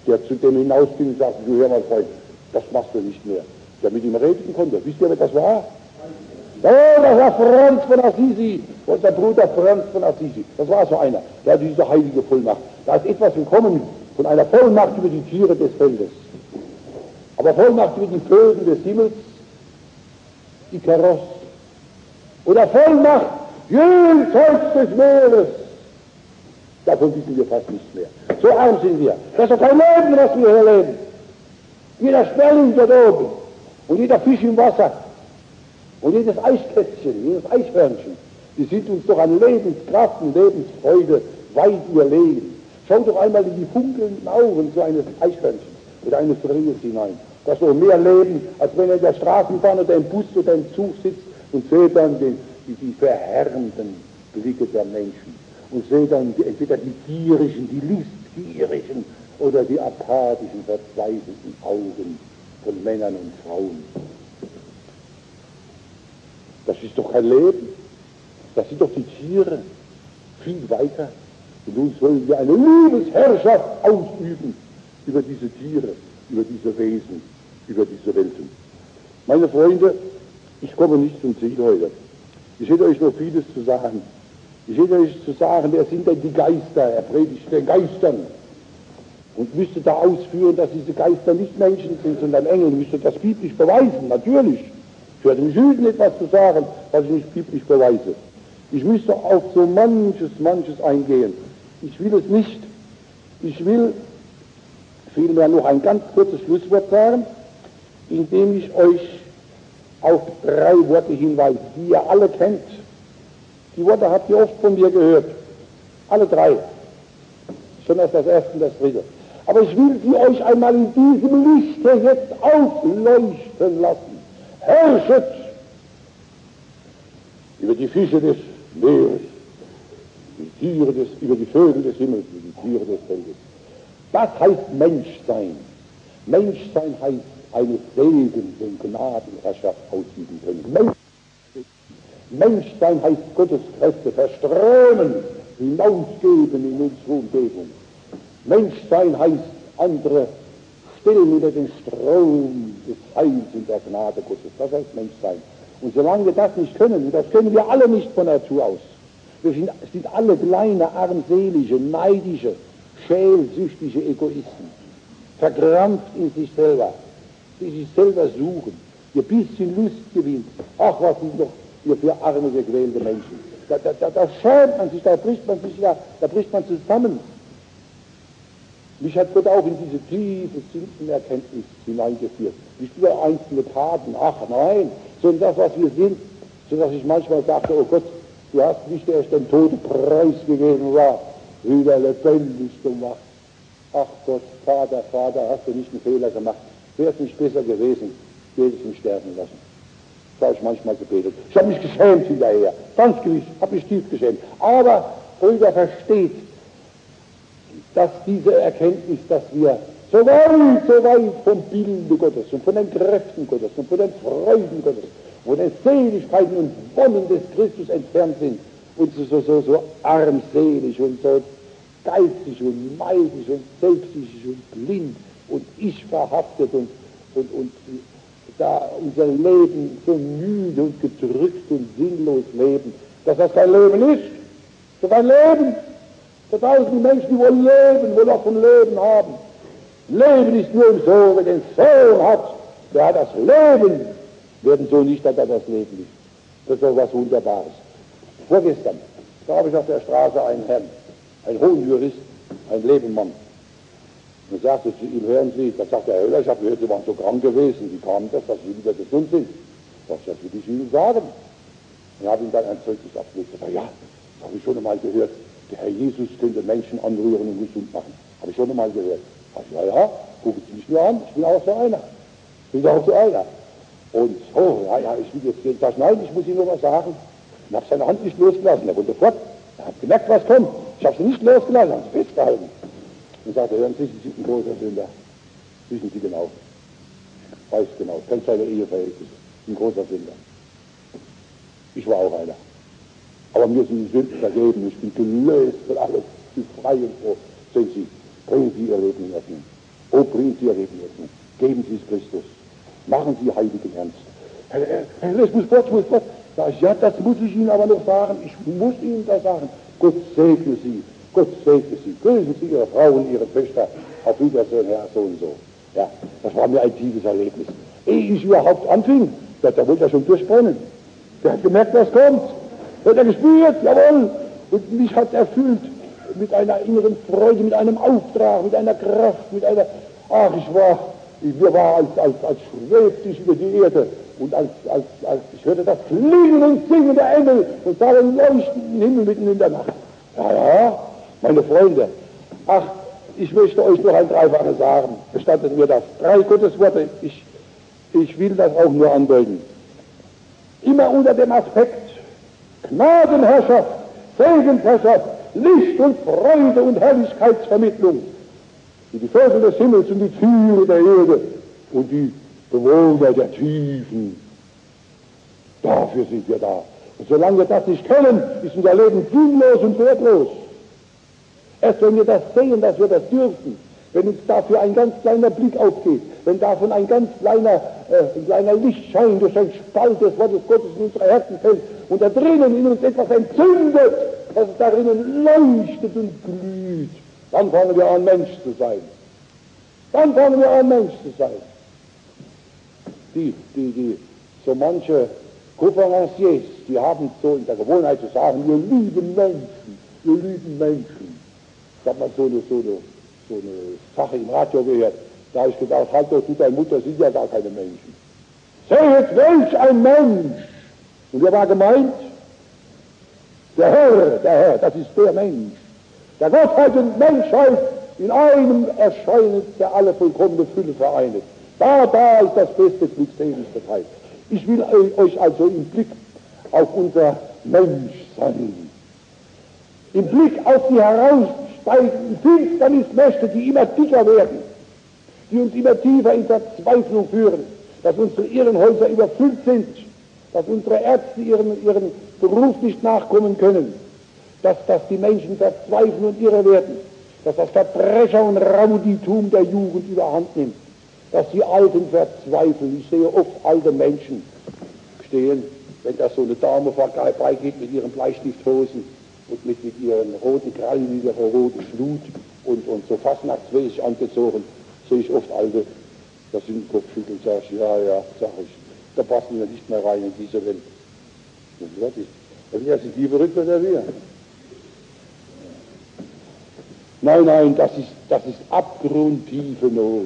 der zu dem hinausging und sagte, du hör mal Freund, das machst du nicht mehr. Der mit ihm reden konnte. Wisst ihr, wer das war? Oh, das war Franz von Assisi, unser Bruder Franz von Assisi. Das war so einer, der hatte diese heilige Vollmacht. Da ist etwas gekommen von einer Vollmacht über die Tiere des Feldes. Aber Vollmacht über die Vögel des Himmels, die Keros. Oder Vollmacht jenseits des Meeres. Davon wissen wir fast nichts mehr. So arm sind wir. Das ist doch kein Leben, was wir hier leben. Jeder Sperling dort oben und jeder Fisch im Wasser und jedes Eiskätzchen, jedes Eichhörnchen, die sind uns doch an Lebenskraft und Lebensfreude weit überlegen. Schau doch einmal in die funkelnden Augen so eines Eichhörnchens oder eines Rehs hinein. Das ist doch mehr Leben, als wenn er in der Straßenbahn oder im Bus oder im Zug sitzt und seht dann die, die, die verhärmenden Blicke der Menschen und seht dann die, entweder die gierischen, die listgierigen oder die apathischen, verzweifelten Augen von Männern und Frauen. Das ist doch kein Leben. Das sind doch die Tiere. Viel weiter. Und nun sollen wir eine Liebesherrschaft ausüben über diese Tiere, über diese Wesen, über diese Welten. Meine Freunde, ich komme nicht zum Ziel heute. Ich hätte euch noch vieles zu sagen. Ich hätte euch zu sagen, wer sind denn die Geister? Er predigt den Geistern. Und müsste da ausführen, dass diese Geister nicht Menschen sind, sondern Engel, müsste das biblisch beweisen, natürlich. Ich werde mich hüten, etwas zu sagen, was ich nicht biblisch beweise. Ich müsste auf so manches, manches eingehen. Ich will es nicht. Ich will vielmehr noch ein ganz kurzes Schlusswort sagen, indem ich euch auf drei Worte hinweise, die ihr alle kennt. Die Worte habt ihr oft von mir gehört. Alle drei. Schon erst das erste und das dritte. Aber ich will sie euch einmal in diesem Lichte jetzt aufleuchten lassen. Herrschet über die Fische des Meeres, die Tiere des, über die Vögel des Himmels, über die Tiere des Feldes. Das heißt Menschsein. Menschsein heißt eine Segen- und Gnadenherrschaft ausüben können. Mensch, Menschsein heißt Gottes Kräfte verströmen, hinausgeben in unsere Umgebung. Menschsein heißt andere stellen unter den Strom des Heils und der Gnade Gottes. Das heißt Menschsein. Und solange wir das nicht können, und das können wir alle nicht von Natur aus, wir sind, sind alle kleine, armselige, neidische, schälsüchtige Egoisten, verkrampft in sich selber, die sich selber suchen, ihr bisschen Lust gewinnt. Ach, was sind doch ihr für arme, gequälte Menschen. Da, da, da, da schämt man sich, da bricht man sich ja, da bricht man zusammen. Mich hat Gott auch in diese tiefe Sündenerkenntnis hineingeführt. Nicht nur einzelne Taten, ach nein, sondern das, was wir sind, sodass ich manchmal sagte, oh Gott, du hast nicht erst den Tode preisgegeben, war wieder lebendig gemacht. Ach Gott, Vater, Vater, hast du nicht einen Fehler gemacht? Wäre es nicht besser gewesen, hätte ich mich sterben lassen. Das habe ich manchmal gebetet. Ich habe mich geschämt hinterher, ganz gewiss, habe mich tief geschämt. Aber Brüder, versteht, dass diese Erkenntnis, dass wir so weit, so weit vom Bilde Gottes und von den Kräften Gottes und von den Freuden Gottes, von den Seligkeiten und Wonnen des Christus entfernt sind und so, so, so, so armselig und so geizig und meidig und selbstsüchtig und blind und ich verhaftet und, und, und da unser Leben so müde und gedrückt und sinnlos leben, dass das kein Leben ist. Das ist kein Leben. Da draußen die Menschen, die wollen leben, wollen auch vom Leben haben. Leben ist nur im Sohn, wer den Sohn hat, der hat das Leben. Werden so nicht, dass er das Leben nicht. Das ist doch was Wunderbares. Vorgestern, da habe ich auf der Straße einen Herrn, einen hohen Jurist, einen Lebenmann. Und sagte zu ihm, hören Sie, da sagt der Herr Höller, ich habe gehört, Sie waren so krank gewesen. Wie kam das, dass Sie wieder gesund sind? Das, das will ich Ihnen sagen. Und habe ihm dann ein Zeugnis abgelegt. Er sagt, ja, das habe ich schon einmal gehört. Der Herr Jesus könnte Menschen anrühren und gesund machen. Habe ich schon einmal gehört. Ach, ja, ja, gucken Sie mich nur an, ich bin auch so einer. Ich bin auch so einer. Und, oh, ja, ja, ich will jetzt gehen. Sag, nein, ich muss Ihnen nur was sagen. Und habe seine Hand nicht losgelassen. Er wollte fort. Er hat gemerkt, was kommt. Ich habe sie nicht losgelassen, habe sie festgehalten. Und sagte, hören Sie, Sie sind ein großer Sünder. Wissen Sie genau. Ich weiß genau, ich kenne seine Eheverhältnisse. Ein großer Sünder. Ich war auch einer. Aber mir sind die Sünden vergeben. Ich bin gelöst von alles. Ich bin frei und froh. Sehen Sie, bringen Sie Ihr Leben in Ordnung. O bringt Sie Ihre Beten, geben Sie es Christus, machen Sie heiligen Ernst. Herr, Herr, Herr, es muss Gott, muss Gott. Sag ich, ja, das muss ich Ihnen aber noch sagen, ich muss Ihnen das sagen. Gott segne Sie, Gott segne Sie, grüßen Sie Ihre Frauen, Ihre Töchter, auf Wiedersehen, Herr, so und so. Ja, das war mir ein tiefes Erlebnis. Ehe ich überhaupt anfing, da, da wollte er schon durchbrennen. Der hat gemerkt, was kommt. Der hat er gespürt, jawohl. Und mich hat erfüllt mit einer inneren Freude, mit einem Auftrag, mit einer Kraft, mit einer, ach, ich war, ich, mir war, als, als, als schwebte ich über die Erde. Und als, als, als ich hörte das Klingen und Singen der Engel und sah den leuchtenden Himmel mitten in der Nacht. Ja, ja, meine Freunde, ach, ich möchte euch noch ein Dreifaches sagen. Gestattet mir das. Drei Gottesworte, ich, ich will das auch nur andeuten. Immer unter dem Aspekt Gnadenherrschaft, Segensherrschaft, Licht und Freude und Herrlichkeitsvermittlung, wie die Vögel des Himmels und die Tiere der Erde und die Bewohner der Tiefen. Dafür sind wir da. Und solange wir das nicht kennen, ist unser Leben sinnlos und wertlos. Erst wenn wir das sehen, dass wir das dürfen, wenn uns dafür ein ganz kleiner Blick aufgeht, wenn davon ein ganz kleiner, äh, ein kleiner Lichtschein durch ein Spalt des Wortes Gottes in unsere Herzen fällt und da drinnen in uns etwas entzündet, dass es darin leuchtet und glüht, dann fangen wir an, Mensch zu sein. Dann fangen wir an, Mensch zu sein. Die, die, die, so manche Conferenciers, die haben so in der Gewohnheit zu sagen, wir lieben Menschen, wir lieben Menschen. Ich habe mal so eine, so, eine, so eine Sache im Radio gehört, da habe ich gedacht, halt doch, du, deine Mutter sind ja gar keine Menschen. Seht, welch ein Mensch! Und wer war gemeint? Der Herr, der Herr, das ist der Mensch. Der Gottheit und Menschheit in einem erscheinet, der alle vollkommene Fülle vereinet. Da, da ist das beste glückseligste Teil. Ich will euch also im Blick auf unser Menschsein, im Blick auf die heraussteigenden Finsternismächte, die immer dicker werden, die uns immer tiefer in Verzweiflung führen, dass unsere Irrenhäuser überfüllt sind, dass unsere Ärzte ihren, ihren Beruf nicht nachkommen können, dass, dass die Menschen verzweifeln und irre werden, dass das Verbrecher- und Rauditum der Jugend überhand nimmt, dass die Alten verzweifeln. Ich sehe oft alte Menschen stehen, wenn da so eine Dame vorbeigeht mit ihren Bleistifthosen und mit, mit ihren roten Krallen, mit ihrer roten Flut und, und so fastnachtsmäßig angezogen, sehe ich oft Alte, das in den Kopf schütteln und sage ich, ja, ja, sag ich, da passen wir nicht mehr rein in diese Welt. Und wirklich, ja, sind die verrückt oder wir? Nein, nein, das ist, das ist abgrundtiefe Not.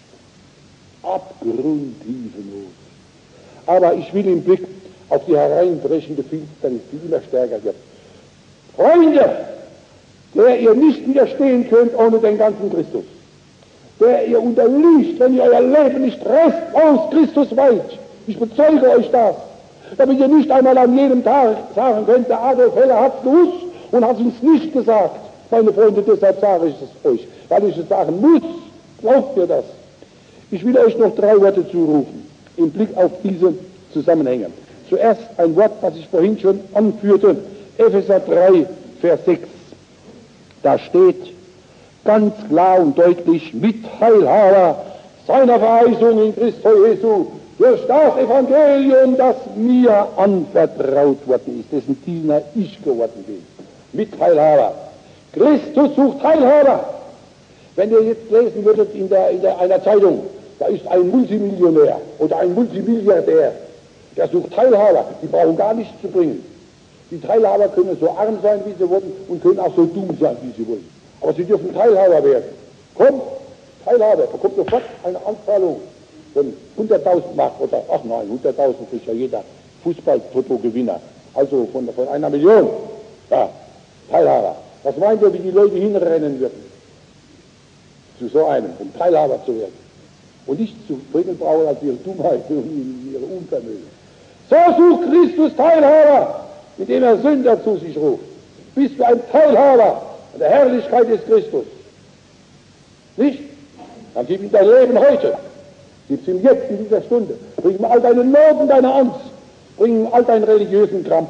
Abgrundtiefe Not. Aber ich will im Blick auf die hereinbrechende Finsternis, die immer stärker wird. Freunde, der ihr nicht widerstehen könnt ohne den ganzen Christus, der ihr unterliegt, wenn ihr euer Leben nicht restlos Christus weiht. Ich bezeuge euch das, damit ihr nicht einmal an jedem Tag sagen könnt, der Adolf Heller hat es gewusst und hat es uns nicht gesagt. Meine Freunde, deshalb sage ich es euch, weil ich es sagen muss. Glaubt mir das. Ich will euch noch drei Worte zurufen, im Blick auf diese Zusammenhänge. Zuerst ein Wort, das ich vorhin schon anführte, Epheser drei, Vers sechs. Da steht ganz klar und deutlich, Mitteilhaber seiner Verheißung in Christus Jesu, durch das Evangelium, das mir anvertraut worden ist, dessen Diener ich geworden bin. Mitteilhaber. Christus sucht Teilhaber. Wenn ihr jetzt lesen würdet in, der, in der, einer Zeitung, da ist ein Multimillionär oder ein Multimilliardär, der sucht Teilhaber, die brauchen gar nichts zu bringen. Die Teilhaber können so arm sein, wie sie wollen, und können auch so dumm sein, wie sie wollen. Aber sie dürfen Teilhaber werden. Komm, Teilhaber, bekommt sofort eine Anzahlung von hunderttausend Mark oder, ach nein, hunderttausend ist ja jeder Fußball-Toto-Gewinner. Also von, von einer Million. Ja, Teilhaber. Was meint ihr, wie die Leute hinrennen würden? Zu so einem, um Teilhaber zu werden. Und nicht zu bringen brauchen als ihre Dummheit und ihre Unvermögen. So sucht Christus Teilhaber, indem er Sünder zu sich ruft. Bist du ein Teilhaber an der Herrlichkeit des Christus? Nicht? Dann gib ihm dein Leben heute. Gib es ihm jetzt in dieser Stunde. Bring ihm all deine Not und deine Angst. Bring ihm all deinen religiösen Krampf.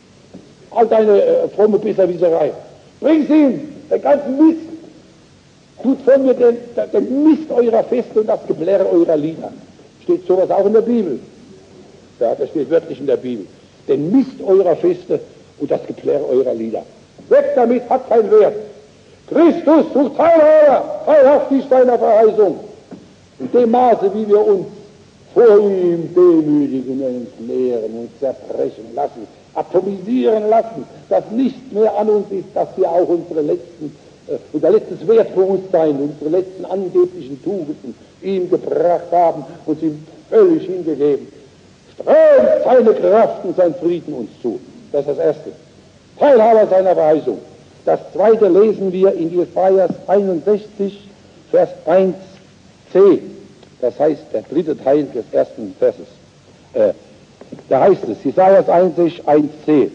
All deine äh, fromme Besserwisserei. Bring sie ihm, den ganzen Mist. Tut von mir den, den Mist eurer Feste und das Geblärre eurer Lieder. Steht sowas auch in der Bibel? Ja, das steht wörtlich in der Bibel. Den Mist eurer Feste und das Geplärre eurer Lieder. Weg damit, hat keinen Wert. Christus, du Teilhaber, teilhaftig deiner Verheißung. In dem Maße, wie wir uns vor ihm demütigen, uns lehren, uns zerbrechen lassen, atomisieren lassen, dass nichts mehr an uns ist, dass wir auch unsere letzten, äh, unser letztes Wertbewusstsein, unsere letzten angeblichen Tugenden ihm gebracht haben und ihm völlig hingegeben. Strömt seine Kraft und sein Frieden uns zu. Das ist das Erste. Teilhaber seiner Verheißung. Das Zweite lesen wir in Jesaja einundsechzig, Vers eins c. Das heißt, der dritte Teil des ersten Verses. Äh, da heißt es, Jesaja einundsechzig, eins c.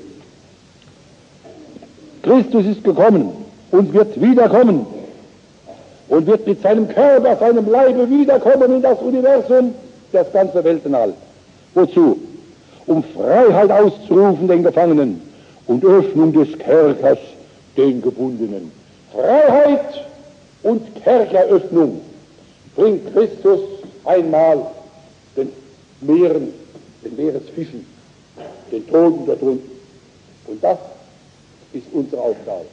Christus ist gekommen und wird wiederkommen und wird mit seinem Körper, seinem Leibe wiederkommen in das Universum, das ganze Weltenall. Wozu? Um Freiheit auszurufen den Gefangenen und Öffnung des Kerkers den Gebundenen. Freiheit und Kerkeröffnung bringt Christus einmal den Meeren, den Meeresfischen, den Toten da drunten. Und das ist unsere Aufgabe.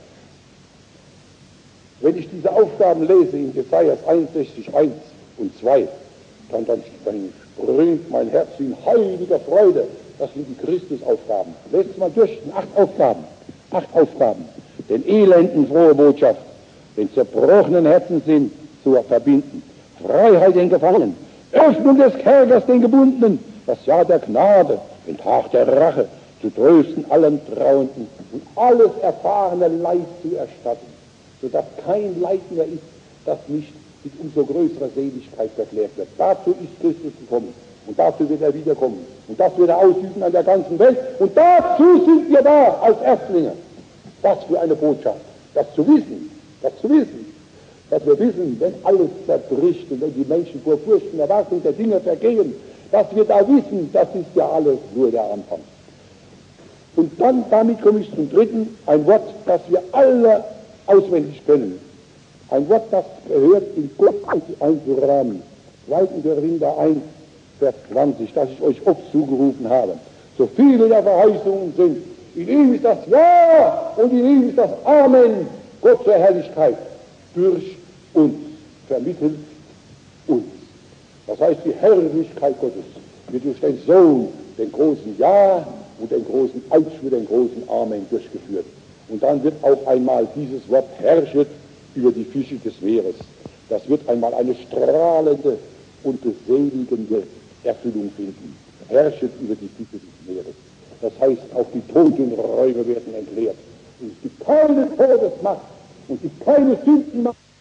Wenn ich diese Aufgaben lese in Jesaja einundsechzig, eins und zwei, dann, dann, dann springt mein Herz in heiliger Freude. Das sind die Christusaufgaben. Lest es mal durch, acht Aufgaben. Acht Aufgaben. Den Elenden frohe Botschaft, den zerbrochenen Herzenssinn zu verbinden. Freiheit den Gefangenen, Öffnung des Kerkers den Gebundenen, das Jahr der Gnade, den Tag der Rache, zu trösten allen Trauenden und alles erfahrene Leid zu erstatten, sodass kein Leid mehr ist, das nicht mit umso größerer Seligkeit verklärt wird. Dazu ist Christus gekommen und dazu wird er wiederkommen und das wird er ausüben an der ganzen Welt und dazu sind wir da als Erstlinge. Was für eine Botschaft, das zu wissen, das zu wissen, dass wir wissen, wenn alles zerbricht und wenn die Menschen vor Furcht und Erwartung der Dinge vergehen, dass wir da wissen, das ist ja alles nur der Anfang. Und dann, damit komme ich zum Dritten, ein Wort, das wir alle auswendig können. Ein Wort, das gehört in Gott einzurahmen. zweiten Korinther eins, Vers zwanzig, das ich euch oft zugerufen habe. So viele der Verheißungen sind, in ihm ist das Ja und in ihm ist das Amen, Gott zur Herrlichkeit, durch uns, vermittelt uns. Das heißt, die Herrlichkeit Gottes wird durch den Sohn, den großen Ja und den großen Ausschwur, den großen Amen durchgeführt. Und dann wird auch einmal dieses Wort herrschet über die Fische des Meeres. Das wird einmal eine strahlende und beseligende Erfüllung finden. Herrschet über die Fische des Meeres. Das heißt, auch die Totenräuber werden entleert. Und es gibt keine Todesmacht und es gibt keine Sündenmacht.